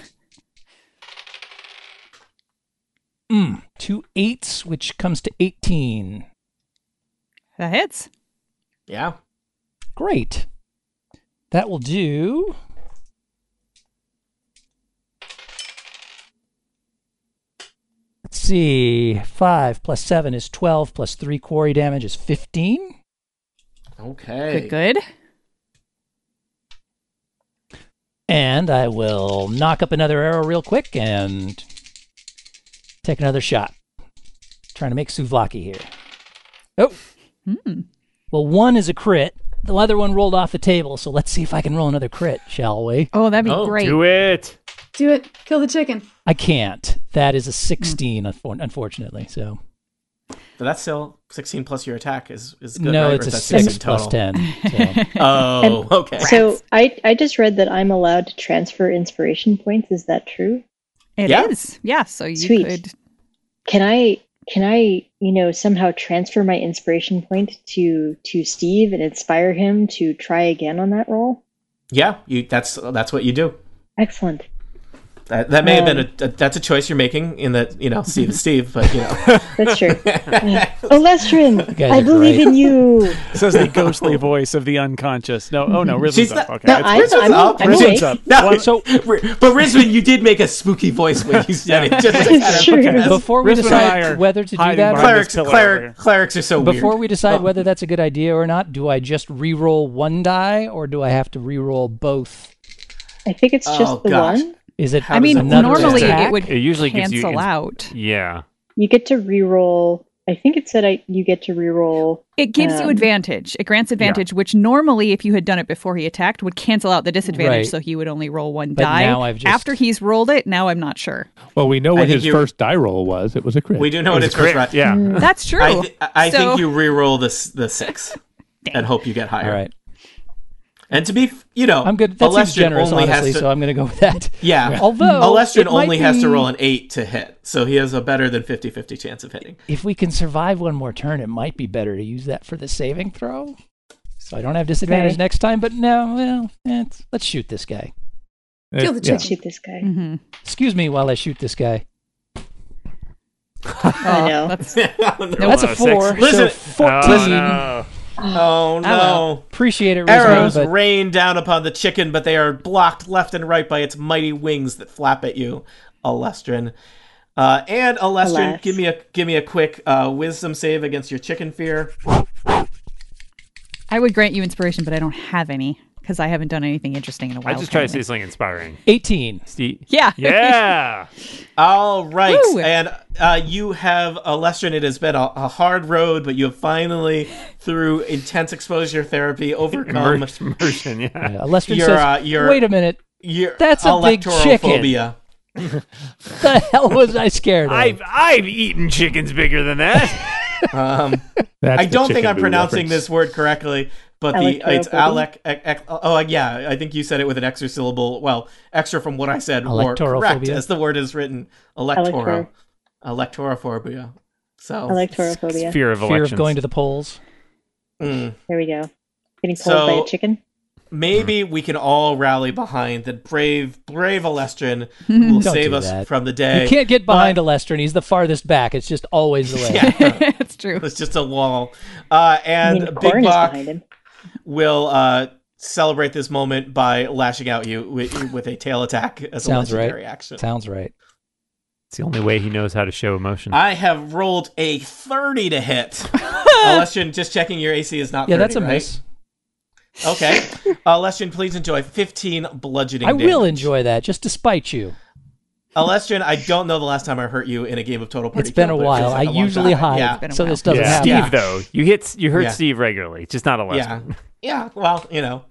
Mm, two eights, which comes to eighteen. That hits. Yeah. Great. That will do. Let's see. five plus seven is twelve, plus three quarry damage is fifteen. Okay. Good, good. And I will knock up another arrow real quick and take another shot. Trying to make souvlaki here. Oh. Hmm. Well, one is a crit. The other one rolled off the table, so let's see if I can roll another crit, shall we? Oh, that'd be Oh, great. Do it. Do it. Kill the chicken. I can't. That is a sixteen, unfor- unfortunately. So But that's still sixteen plus your attack is, is good. no, right? it's Or a is that six sixteen plus total? ten. So. Oh, okay. So I I just read that I'm allowed to transfer inspiration points. Is that true? It is. Yeah. Yeah, so you Sweet. could. Can I can I you know somehow transfer my inspiration point to to Steve and inspire him to try again on that roll? Yeah, you. That's that's what you do. Excellent. That, that may have Um, been a, a that's a choice you're making in that, you know, Steve is Steve, but you know. That's true. Oh, Lestrin, guys I are believe great. in you. Says the ghostly voice of the unconscious. No, oh no, Rizlin's She's up. not- Okay. No, that's I'm, good. Rizlin's I'm, up. I'm Rizlin's awake. up. No, So- but Rizwin, you did make a spooky voice when you said it. Just It's true. because Before we Rizwan and I are decide whether to do hiding that, behind or, clerics, this pillar cleric, over here. clerics are so before weird. we decide Oh. whether that's a good idea or not, do I just re-roll one die, or do I have to re-roll both? I think it's just Oh, the gosh. one. Is it? How I does mean, that another work? normally attack? it would It usually gives you cancel ins- out. Yeah. You get to re-roll. I think it said I you get to re-roll. It gives you Um, advantage. It grants advantage, which normally, if you had done it before he attacked, would cancel out the disadvantage, Right. so he would only roll one But die. now I've just- After he's rolled it, now I'm not sure. Well, we know I what think his you- first die roll was. It was a crit. We do know what It it's was first crit, right. Yeah. That's true. I, th- I So- think you re-roll this the six and hope you get higher. All right. And to be, f- you know, I'm good. That seems Alestrin generous, only honestly, has to, so I'm going to go with that. yeah. Although Alestrin it might only has to be- roll an eight to hit, so he has a better than fifty-fifty chance of hitting. If we can survive one more turn, it might be better to use that for the saving throw. So I don't have disadvantage Okay. next time, but no, well, eh, it's, let's shoot this guy. Uh, Kill the yeah. chicken. Shoot this guy. hmm Excuse me while I shoot this guy. I know. That's, oh, no. That's a six. four. Listen- so fourteen. Oh, no. Oh, no. well. Appreciate it, Rizzo, Arrows but rain down upon the chicken, but they are blocked left and right by its mighty wings that flap at you, Alestrin. Uh, and Alestrin, Alas. give me a give me a quick uh, wisdom save against your chicken fear. I would grant you inspiration, but I don't have any because I haven't done anything interesting in a while. I just try to say apparently. something inspiring. eighteen. Steve. Yeah. Yeah. All right, Woo! and uh, you have Alestrin. It has been a, a hard road, but you have finally, through intense exposure therapy, overcome Immer- Immersion. Yeah. Uh, Lestrin Your, says, uh, your- wait a minute. your That's a big electorophobia. The hell was I scared of? I've I've eaten chickens bigger than that. Um, That's I the don't think chicken I'm boo pronouncing reference. this word correctly, but the it's Electorophobia? Alec. ec- ec- Oh, yeah. I think you said it with an extra syllable. Well, extra from what I said, or correct Electorophobia. as the word is written. Electoro. Electro- Electorophobia. So. Electorophobia. Fear of Fear elections. of going to the polls. mm. There we go. Getting pulled by So- a chicken. Maybe we can all rally behind the brave, brave Alestrin who will Don't save do us that. from the day. You can't get behind But- Alestrin. He's the farthest back. It's just always the way. Yeah, It's true. it's just a wall. Uh, I and mean, Big Corn is Bach behind him. will uh, celebrate this moment by lashing out you with, with a tail attack as Sounds a right. legendary action. Sounds right. It's the only way he knows how to show emotion. I have rolled a thirty to hit. Alestrin, just checking your A C is not Yeah, thirty, that's a right? miss. Okay. Uh, Alestrin, please enjoy fifteen bludgeoning I damage. will enjoy that, just to spite you. Alestrin, I don't know the last time I hurt you in a game of Total Party It's been Kill, a but it while. feels I like a long usually time. hide, Yeah. been a so while. this doesn't yeah. happen. Yeah. Steve, though, you hit you hurt Yeah. Steve regularly, just not a last Yeah. one. Yeah, well, you know.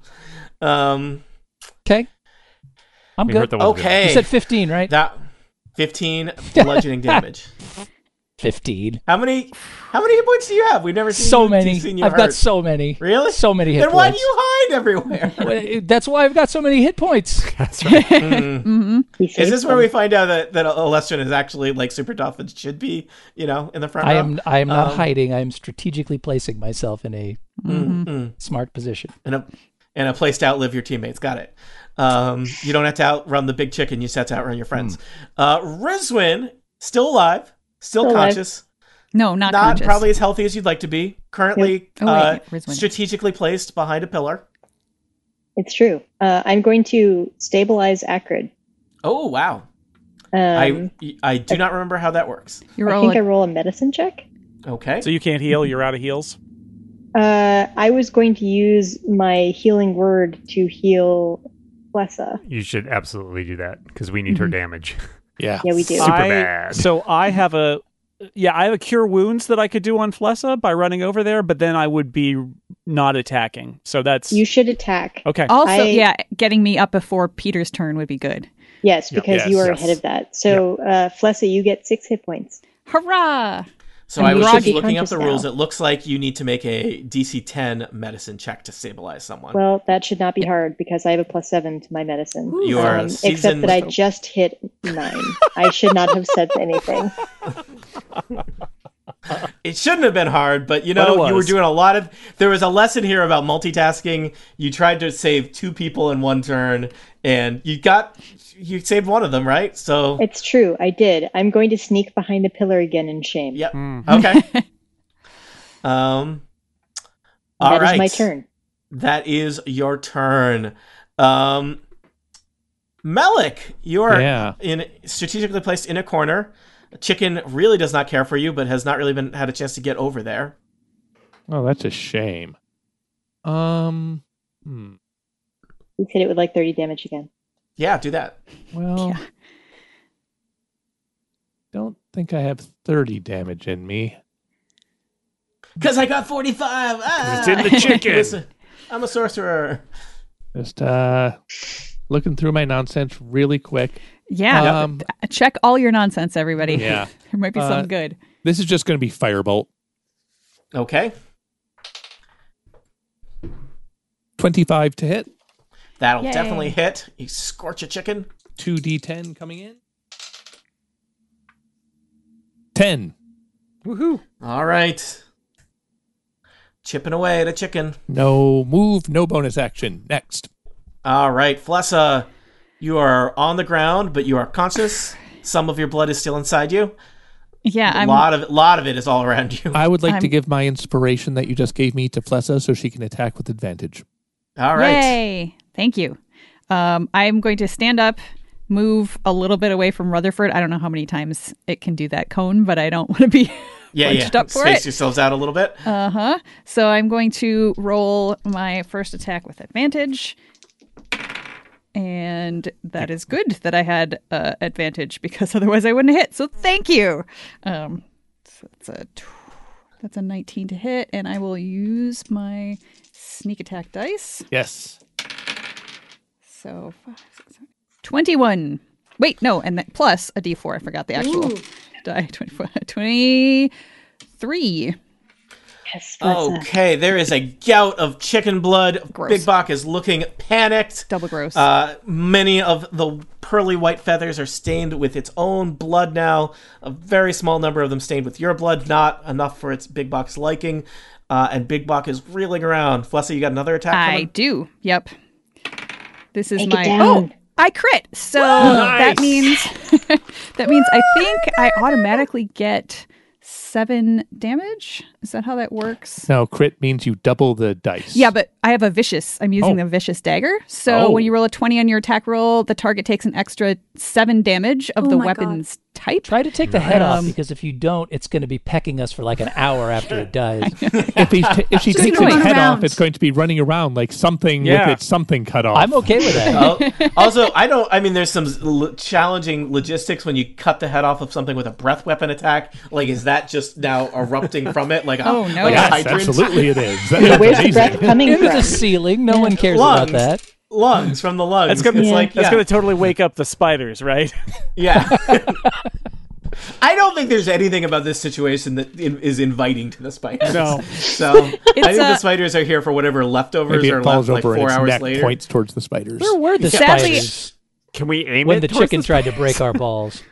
Um, Okay. I'm We hurt good. the one guy. okay. You said fifteen, right? That fifteen bludgeoning damage. fifteen. How many how many hit points do you have? We've never seen So you, many. seen you I've hurt. got so many. Really? So many hit Then why do points. you hide everywhere? Well, That's why I've got so many hit points. That's right. Mm. He Is saved this where them. we find out that, that Alestrin is actually like super tough and should be, you know, in the front I row? am I am not Um, hiding. I am strategically placing myself in a Mm, mm. smart position. And a and a place to outlive your teammates. Got it. Um, you don't have to outrun the big chicken. You just have to outrun your friends. Uh, Rizwin, still alive, still, Still alive. conscious, No, not, not conscious. probably as healthy as you'd like to be. Currently, Oh, wait, uh, Rizwin. strategically placed behind a pillar. It's true. Uh, I'm going to stabilize Acrid. Oh wow! Um, I I do not remember how that works. You I roll think I a- roll a medicine check. Okay. So you can't heal. You're out of heals. Uh, I was going to use my healing word to heal Flessa. You should absolutely do that because we need her damage. Yeah. Yeah, we do. Super I- bad. So I have a, yeah, I have a cure wounds that I could do on Flessa by running over there, but then I would be not attacking. So that's You should attack. okay. Also, I- yeah, getting me up before Peter's turn would be good. Yes, Yep. because Yes, you are yes. ahead of that. So, uh, Flessa, you get six hit points. Hurrah! So And I you was should just be looking up the conscious rules. now. It looks like you need to make a D C ten medicine check to stabilize someone. Well, that should not be hard because I have a plus seven to my medicine. You are a Um, except seasoned- that I just hit nine. I should not have said anything. It shouldn't have been hard, but you But know, it you were was. doing a lot of. There was a lesson here about multitasking. You tried to save two people in one turn, and you got you saved one of them, right? So, It's true. I did. I'm going to sneak behind the pillar again in shame. yep. Mm. Okay. um. All That is right. my turn. That is your turn. Um. Melik, you are Yeah. in strategically placed in a corner. Chicken really does not care for you, but has not really been had a chance to get over there. Oh, that's a shame. Um. Hmm. He's hit it with like thirty damage again. Yeah, do that. Well, Yeah. don't think I have thirty damage in me. Because I got forty-five. Ah! It's in the chicken. Listen, I'm a sorcerer. Just uh, looking through my nonsense really quick. Yeah. Um, Check all your nonsense, everybody. Yeah. there might be Uh, some good. This is just going to be firebolt. Okay. twenty-five to hit. That'll Yay. definitely hit. You scorch a chicken. two d ten coming in. ten. Woohoo. All right. Chipping away at a chicken. No move, no bonus action. Next. All right, Flessa, you are on the ground, but you are conscious. Some of your blood is still inside you. Yeah, A I'm. lot of it, lot of it is all around you. I would like to I'm- give my inspiration that you just gave me to Flessa so she can attack with advantage. All right. Yay! Thank you. Um, I'm going to stand up, move a little bit away from Rutherford. I don't know how many times it can do that cone, but I don't want to be Yeah, yeah. bunched up for Space it. yourselves out a little bit. Uh huh. So I'm going to roll my first attack with advantage. And that is good that I had uh, advantage because otherwise I wouldn't hit. So thank you. Um, so that's a tw- that's a nineteen to hit, and I will use my sneak attack dice. Yes. So five, six, seven, twenty-one. Wait, no, and then plus a d four. I forgot the actual die. twenty-four, twenty-three. Yes, Flessa. Okay, there is a gout of chicken blood. Gross. Big Bok is looking panicked. Double gross. Uh, many of the pearly white feathers are stained with its own blood now. A very small number of them stained with your blood, not enough for its Big Bok's liking. Uh, and Big Bok is reeling around. Flessa, you got another attack I coming? do. Yep. This is Take it my down. oh, I crit. So that means that means I think I automatically get seven damage. Is that how that works? No, crit means you double the dice. Yeah, but I have a vicious. I'm using Oh. the vicious dagger. So Oh. when you roll a twenty on your attack roll, the target takes an extra seven damage of Oh the my weapon's type. Try to take the head off Um, because if you don't, it's going to be pecking us for like an hour after it dies. If, he, if she Just takes run its head around. off, it's going to be running around like something Yeah. with its something cut off. I'm okay with that. Oh, also, I don't. I mean, there's some l- challenging logistics when you cut the head off of something with a breath weapon attack. Like, is that just now erupting from it? Like, a, Oh, no. like Yes, a hydrant? absolutely it is. That- Yeah, that's where's the amazing. breath coming Into the from? ceiling. No one cares Lungs. about that. Lungs from the lungs. That's gonna, it's Yeah. like, that's yeah, gonna totally wake up the spiders, right? yeah. I don't think there's anything about this situation that in, is inviting to the spiders. No. So I think It's, the uh, spiders are here for whatever leftovers Maybe are it left falls like over and four its hours neck later. points towards the spiders. Where were the Sadly- spiders Can we aim when it the towards chicken the tried to break our balls?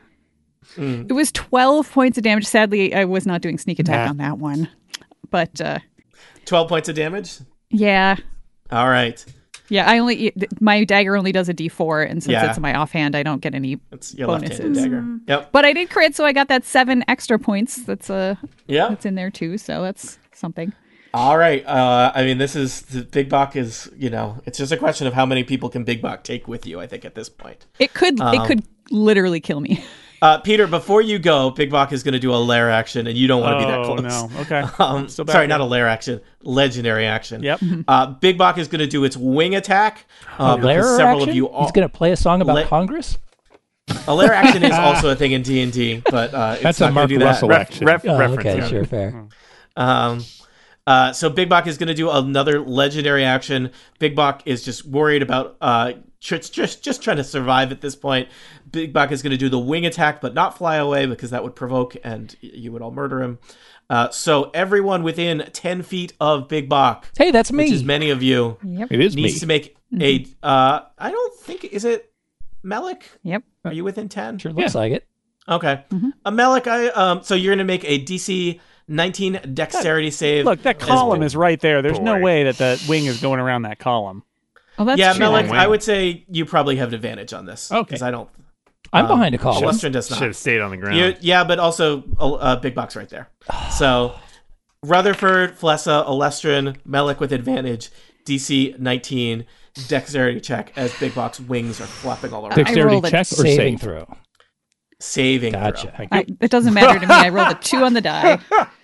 It was twelve points of damage. Sadly, I was not doing sneak attack Nah. on that one. But uh, Twelve points of damage. yeah. All right. Yeah, I only my dagger only does a D four, and since Yeah. it's in my offhand, I don't get any. That's your Bonuses. left-handed dagger. Yep. But I did crit, so I got that seven extra points. That's uh Yeah. that's in there too. So that's something. All right. Uh, I mean, this is the Big Bok is, you know, it's just a question of how many people can Big Bok take with you. I think at this point. It could Um, it could literally kill me. Uh, Peter, before you go, Big Bok is going to do a lair action, and you don't want to be that Oh, close. no. Okay. Um, Still back sorry, here. not a lair action, legendary action. Yep. Uh, Big Bok is going to do its wing attack. Uh, because Lair several action? of you all. He's going to play a song about La- Congress? A lair action is also a thing in D and D, but uh, it's That's not a gonna Mark do that. Russell Ref, action. ref, Oh, reference. okay, yeah. sure, fair. Um, uh, so Big Bok is going to do another legendary action. Big Bok is just worried about uh, tr- just just trying to survive at this point. Big Bok is going to do the wing attack, but not fly away because that would provoke and y- you would all murder him. Uh, so everyone within ten feet of Big Bok, Hey, that's which me. is many of you, Yep. It is me. needs to make a. Uh, I don't think is it Melik. Yep. Are you within ten? Sure looks like it. Okay. A Melik. I um. So you're going to make a D C nineteen dexterity save. Look, that as- column is right there. There's no Boy. way that the wing is going around that column. Oh, that's yeah, true. Melik, Wing. I would say you probably have an advantage on this. Okay. Because I don't. I'm um, behind a column. Alestrin does Should have not. stayed on the ground. You, yeah, but also uh, uh, Big Bok's right there. So Rutherford, Flessa, Alestrin, Melik with advantage, D C nineteen, dexterity check as Big Bok's wings are flapping all around. I Dexterity rolled a check or Saving save? throw. Saving Gotcha. throw. I, it doesn't matter to me. I rolled a two on the die.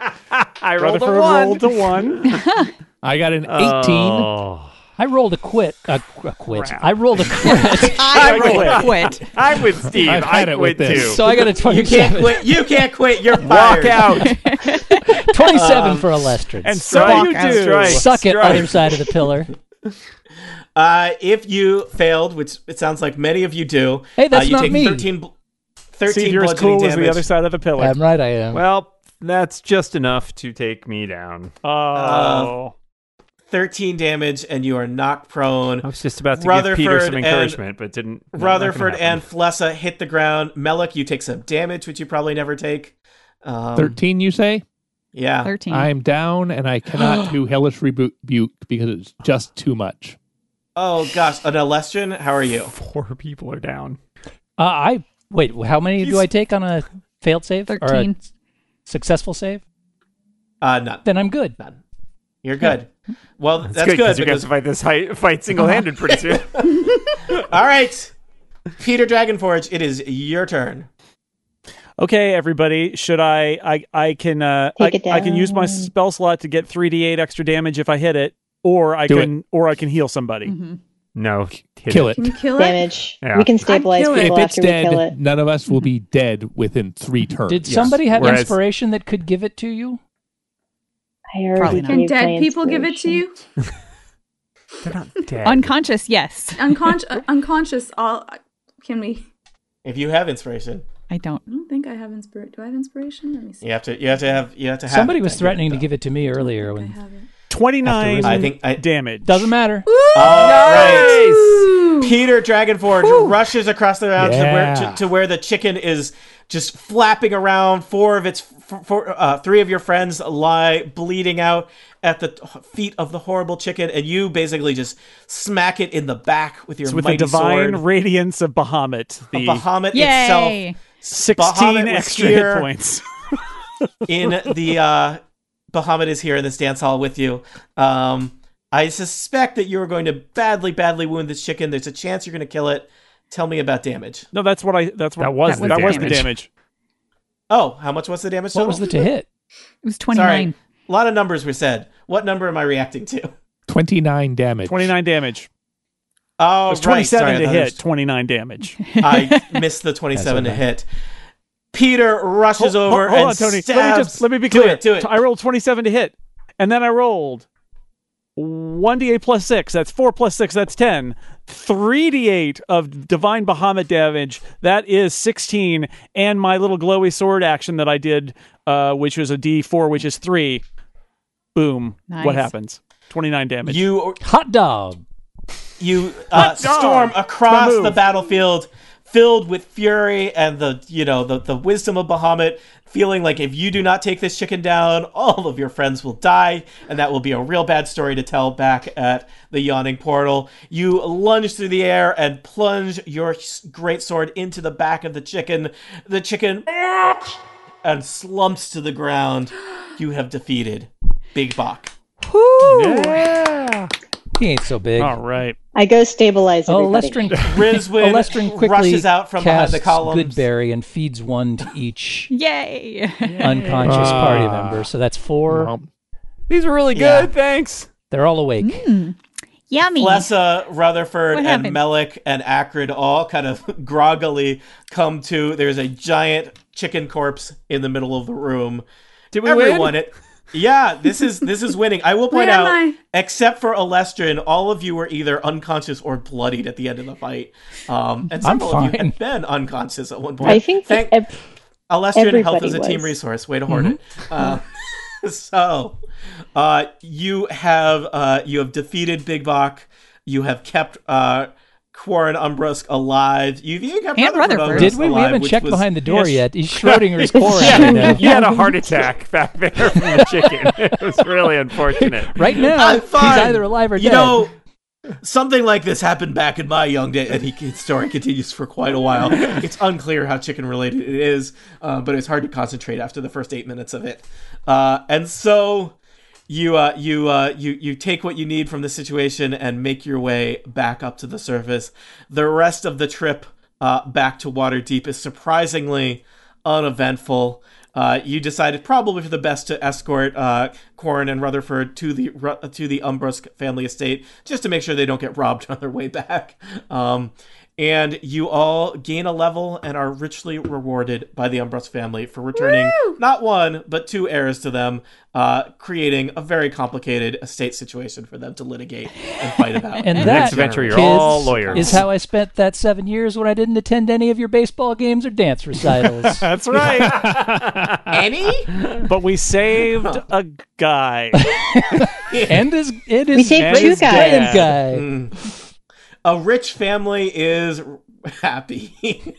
I rolled a Rutherford one. rolled a one. I got an eighteen. Oh. I rolled a quit. A, a quit. Crap. I rolled a quit. I quit. rolled a quit. I'm with Steve. I've I had it with quit this. too. so I got a You twenty-seven. can't quit. You can't quit. You're Walk fired. out. twenty-seven Um, for a Lestrin. And so Strike. you do. Strike. Suck it, Strike. other side of the pillar. Uh, if you failed, which it sounds like many of you do, Hey, that's uh, you not take me. thirteen, bl- thirteen See if you're as bludgeoning cool as damage. the other side of the pillar. I'm right, I am. Well, that's just enough to take me down. oh. thirteen damage, and you are knocked prone. I was just about to Rutherford give Peter some and- encouragement, but didn't. not- not gonna Rutherford happen. and Flessa hit the ground. Melik, you take some damage, which you probably never take. Um, Thirteen, you say? Yeah. Thirteen. I'm down, and I cannot do hellish rebuke because it's just too much. Oh gosh, an Alestrin, how are you? Four people are down. Uh, I wait. How many do He's- I take on a failed save or a Thirteen. successful save? Uh, none. Then I'm good. None. You're good. Well, that's, That's, good good. because you're going to have to fight this hi- fight single-handed pretty soon. All right, Peter Dragonforge, it is your turn. Okay, everybody. Should I? I I can. Uh, I, Take it I can use my down. spell slot to get three d eight extra damage if I hit it, or I Do can, or I can heal somebody. Mhm. No, hit Kill it. Can you kill it? Damage. Yeah. We can stabilize kill it. people If it's after we kill dead, it. none of us will be dead within three turns. Did Yes. somebody have Whereas- inspiration that could give it to you? I already Probably not. gave Can dead my people give it to inspiration. you? They're not dead. Unconscious, yes. Unconscious. uh, unconscious. All. Can we? If you have inspiration, I don't. I don't think I have inspiration. Do I have inspiration? Let me see. You have to. You have to have. You have to have. Somebody it was to threatening to it, give it to me earlier. I When have it. twenty-nine I think I- damage. doesn't matter. All right. Ooh. Peter Dragonforge rushes across the round to, where, Yeah. to, to where the chicken is just flapping around. Four of its, four, uh, three of your friends lie bleeding out at the feet of the horrible chicken, and you basically just smack it in the back with your It's with the mighty divine sword. radiance of Bahamut. The The Bahamut Yay! itself. sixteen Bahamut was extra here. hit points. in the uh Bahamut is here in this dance hall with you. Um I suspect that you're going to badly, badly wound this chicken. There's a chance you're going to kill it. Tell me about damage. No, that's what I. That's what That was the that was the damage. damage. Oh, how much was the damage What total? was the to hit? It was twenty-nine. Sorry, a lot of numbers were said. What number am I reacting to? twenty-nine damage. Twenty-nine damage. Oh, It was right. twenty-seven Sorry, I to thought it hit. was- Twenty-nine damage. I missed the twenty-seven to okay. hit. Peter rushes Hold- over hold and on, Tony. stabs. Let me just let me be Do clear. it, do it. I rolled twenty-seven to hit, and then I rolled one d eight plus six. That's four plus six. That's ten. Three d eight of divine Bahamut damage. That is sixteen, and my little glowy sword action that I did, uh, which was a d four, which is three. Boom. Nice. What happens? twenty-nine damage. You Hot dog. you uh, Hot dog! storm across My move. the battlefield filled with fury and the you know the, the wisdom of Bahamut, feeling like if you do not take this chicken down, all of your friends will die, and that will be a real bad story to tell back at the yawning portal. You lunge through the air and plunge your s- great sword into the back of the chicken. The chicken and slumps to the ground. You have defeated Big Bok. yeah. He ain't so big. All right. I go stabilize Oh, everybody. Lestrin, Rizwin Lestrin quickly rushes out from behind casts the columns. Goodberry and feeds one to each Yay! unconscious Ah. party member. So that's four. Well, These were really Yeah. good. Thanks. They're all awake. Yummy. Flessa, Rutherford, What and happened? Melik and Acrid all kind of groggily come to. There's a giant chicken corpse in the middle of the room. Did we Everyone, win? it. Yeah, this is this is winning. I will point Where am out, I? except for Alestrin, all of you were either unconscious or bloodied at the end of the fight. Um, and I'm several of you fine. had been unconscious at one point. I think Thank that ev- Alestrin helped everybody as a team was. resource. Way to hoard it. Uh, so, uh, you have uh, you have defeated Big Bok. You have kept uh, Quarren Umbrusk alive. You've even kept And Rutherford Rutherford. Umbrusk Did we? We alive, haven't which checked was- behind the door yes. yet. He's Schrodinger's quarantine now. You had a heart attack back there from the chicken. It was really unfortunate. Right now, I'm fine. he's either alive or You dead. know, something like this happened back in my young day, and he, his story continues for quite a while. It's unclear how chicken related it is, uh, but it's hard to concentrate after the first eight minutes of it. Uh, and so you uh, you uh, you you take what you need from the situation and make your way back up to the surface. The rest of the trip uh, back to Waterdeep is surprisingly uneventful. Uh, you decided probably for the best to escort uh, Quarren and Rutherford to the Ru- to the Umbrusk family estate, just to make sure they don't get robbed on their way back. Um, and you all gain a level and are richly rewarded by the Umbrusk family for returning not one but two heirs to them, uh, creating a very complicated estate situation for them to litigate and fight about. And The that, next adventure, you're kids, all lawyers. is how I spent that seven years when I didn't attend any of your baseball games or dance recitals. That's right. Any? But we saved a guy. and his, and his We saved And two his guys. giant guy. Mm. A rich family is happy.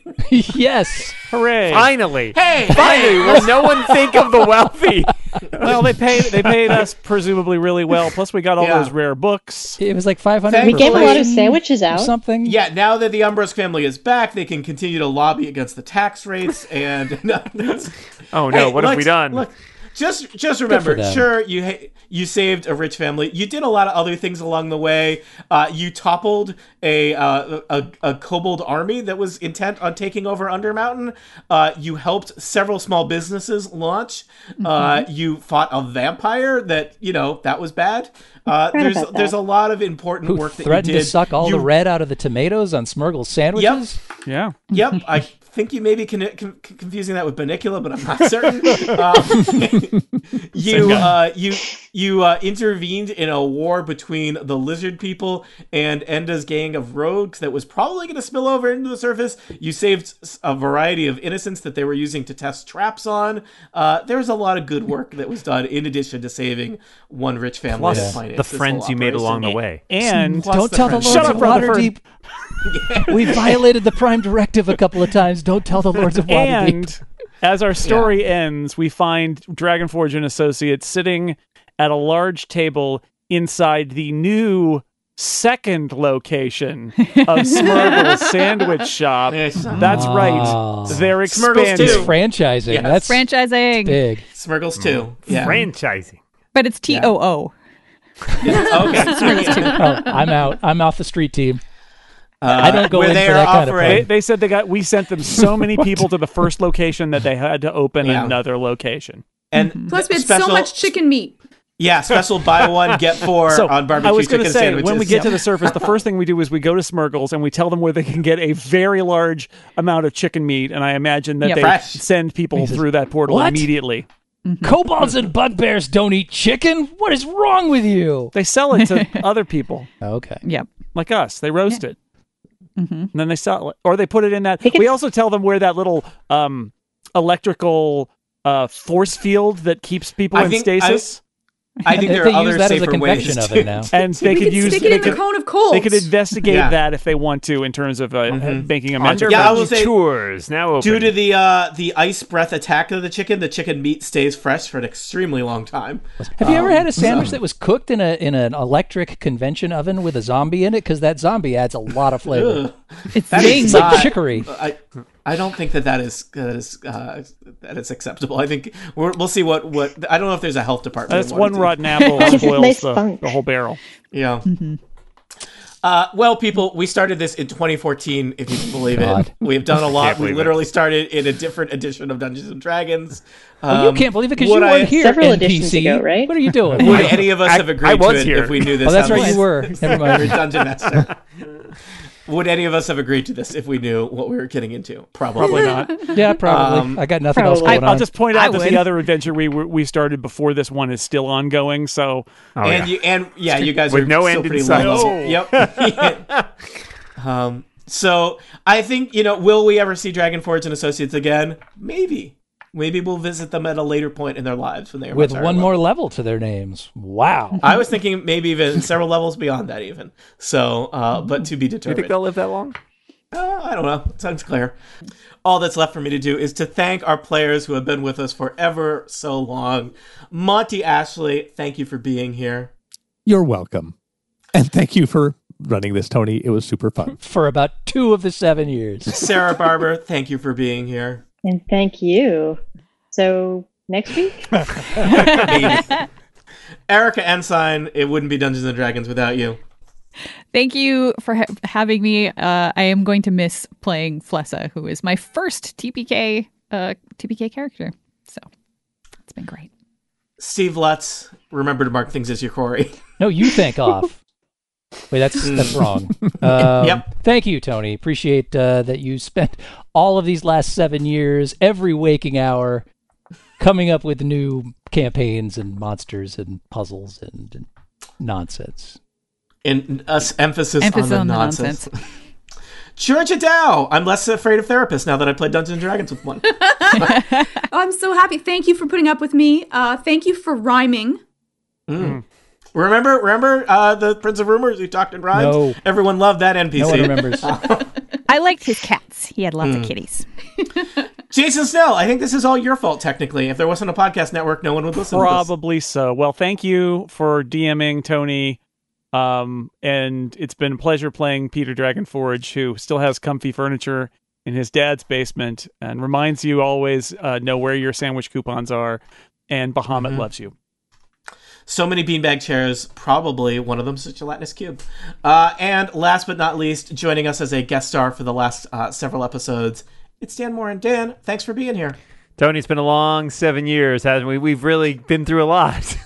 Yes. Hooray! Finally. Hey, Finally, will no one think of the wealthy? Well, they paid they paid us presumably really well. Plus, we got all Yeah. those rare books. It was like five hundred We we gave a lot of person sandwiches or out. something. Yeah, now that the Umbrusk family is back, they can continue to lobby against the tax rates and. No, that's- Oh no, Hey, what have we let's- done? Look, just just remember, them. sure you ha- you saved a rich family. You did a lot of other things along the way. Uh, you toppled a, uh, a a kobold army that was intent on taking over Undermountain. Uh, you helped several small businesses launch. Uh, you fought a vampire that you know that was bad. Uh, Forgot there's about that. there's a lot of important Who work that you threatened did. to suck all You- the red out of the tomatoes on Smurgle's sandwiches? Yeah. Yep, I think you may be con- con- confusing that with Banicula, but I'm not certain. Um, you, uh, you, you uh, intervened in a war between the lizard people and Enda's gang of rogues that was probably going to spill over into the surface. You saved a variety of innocents that they were using to test traps on. Uh, there was a lot of good work that was done in addition to saving one rich family. Plus to finance the this friends whole you made operation. along the way. And Plus Don't the tell the friends. Lords Shut of up, Rutherford. Waterdeep. We violated the Prime Directive a couple of times. Don't tell the Lords of Waterdeep. And as our story ends, we find Dragonforge and Associates sitting at a large table inside the new second location of Smurgle's sandwich shop. Yes. That's Oh. right. They're Smurgles expanding. too. It's franchising. Yes. That's Franchising. big. Smurgles too. Yeah. Franchising. But it's T O O. Okay. Oh, I'm out. I'm off the street team. Uh, I don't go where in they for are that kind of offering- They, they said they got. We sent them so many people to the first location that they had to open Yeah. another location. And Plus, we had special, so much chicken meat. Yeah, special buy one get four So on barbecue I was chicken going to say, sandwiches. when we get to the surface, the first thing we do is we go to Smurgles and we tell them where they can get a very large amount of chicken meat, and I imagine that Yep. they Fresh. send people through that portal "What?" immediately. Kobolds and bugbears don't eat chicken? What is wrong with you? They sell it to other people Okay. Yep. like us. They roast it, Mm-hmm. and then they sell it, or they put it in that. think We it's- also tell them where that little um, electrical uh, force field that keeps people I in think- stasis. I think They there are use other that as a safer ways convection to, oven now. and they we could could use stick it they in the could, cone of cold. they could investigate Yeah. that if they want to in terms of uh, Mhm. making a magic. Yeah, I Underground will say- tours now open. Due to the uh, the ice breath attack of the chicken, the chicken meat stays fresh for an extremely long time. Have you ever Um, had a sandwich so- that was cooked in a in an electric convention oven with a zombie in it? Because that zombie adds a lot of flavor. Ugh. It's That zing. is It's like not- chicory. I I don't think that that is that is uh, that is acceptable. I think we're, we'll see what, what I don't know if there's a health department. That's in one Waterdeep. rotten apple Just spoils nice the, funk. the whole barrel. Yeah. Uh, well, people, we started this in twenty fourteen, if you can believe God. it. We've done a lot. Can't We believe it. literally started in a different edition of Dungeons and Dragons. Well, you Um, can't believe it because would you I- weren't here. Several N P C. editions ago, right? What are you doing? Would any of us I- have agreed I was to it here. if we knew this? Oh, that's how right. this- You were. Never You're a mind. dungeon master. Would any of us have agreed to this if we knew what we were getting into? Probably, Probably not. Yeah, probably. Um, I got nothing else probably. going I, I'll on. just point I out that would. the other adventure we were- we started before this one is still ongoing. So Oh, and yeah. you and yeah, you guys With are no still end in pretty sight. low level. No. Yep. um. So I think you know, will we ever see Dragonforge and Associates again? Maybe. Maybe we'll visit them at a later point in their lives when they are With much higher one level. more level to their names. Wow. I was thinking maybe even several levels beyond that, even. So, uh, but to be You determined. think they'll live that long? Uh, I don't know. It's unclear. All that's left for me to do is to thank our players who have been with us for ever so long. Monty Ashley, thank you for being here. You're welcome. And thank you for running this, Tony. It was super fun. For about two of the seven years. Sarah Barber, thank you for being here. And thank you. So next week? Maybe. Erica Ensign, it wouldn't be Dungeons and Dragons without you. Thank you for ha- having me. Uh, I am going to miss playing Flessa, who is my first T P K uh, T P K character. So it's been great. Steve Lutz, remember to mark things as your quarry. No, you think off. Wait, that's that's wrong. Um, Yep. Thank you, Tony. Appreciate uh, that you spent all of these last seven years, every waking hour, coming up with new campaigns and monsters and puzzles and, and nonsense. And us emphasis, Emphasis on the on the nonsense. nonsense. Georgia Dow, I'm less afraid of therapists now that I played Dungeons and Dragons with one. I'm so happy. Thank you for putting up with me. Uh, thank you for rhyming. Mm. Remember, remember uh, the Prince of Rumors who talked in rhymes? No. Everyone loved that N P C. No one remembers. I liked his cats. He had lots of kitties. Jason Snell, I think this is all your fault, technically. If there wasn't a podcast network, no one would listen to probably so. Well, thank you for DMing Tony. Um, and it's been a pleasure playing Peter Dragonforge, who still has comfy furniture in his dad's basement and reminds you always uh, know where your sandwich coupons are. And Bahamut Mhm. loves you. this. So many beanbag chairs, probably one of them is a gelatinous cube. Uh, and last but not least, joining us as a guest star for the last uh, several episodes, it's Dan Morin. Dan, thanks for being here. Tony, it's been a long seven years, hasn't we? We've really been through a lot.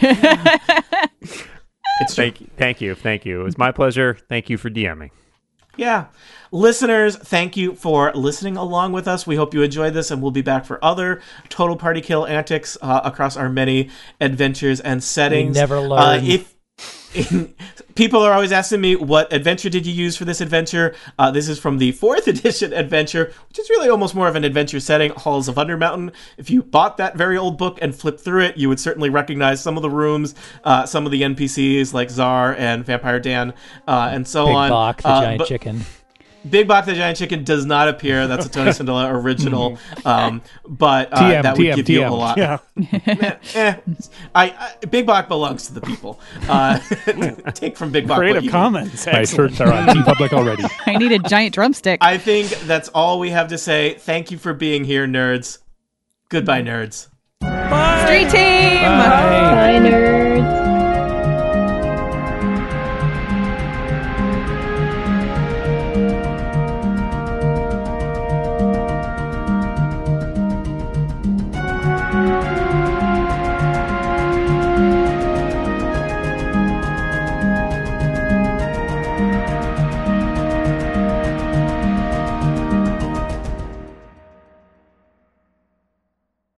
It's true. Thank you. Thank you. Thank you. It was my pleasure. Thank you for DMing. Yeah. Listeners, thank you for listening along with us. We hope you enjoyed this, and we'll be back for other Total Party Kill antics uh, across our many adventures and settings. We never learn. Uh, if people are always asking me, what adventure did you use for this adventure? Uh, this is from the fourth edition adventure, which is really almost more of an adventure setting, Halls of Undermountain. If you bought that very old book and flipped through it, you would certainly recognize some of the rooms, uh, some of the N P Cs like Czar and Vampire Dan, uh, and so Big on. Bok, the Uh, giant but- chicken. Big Bok the Giant Chicken does not appear. That's a Tony Sandella original. Um, but uh, T M, that would T M, give you T M. a lot. Yeah. eh, eh. I, I, Big Bok belongs to the people. Uh, take from Big Bok. what Creative you- Commons. My Excellent. shirts are on TeePublic already. I need a giant drumstick. I think that's all we have to say. Thank you for being here, nerds. Goodbye, nerds. Street team! Bye, nerds.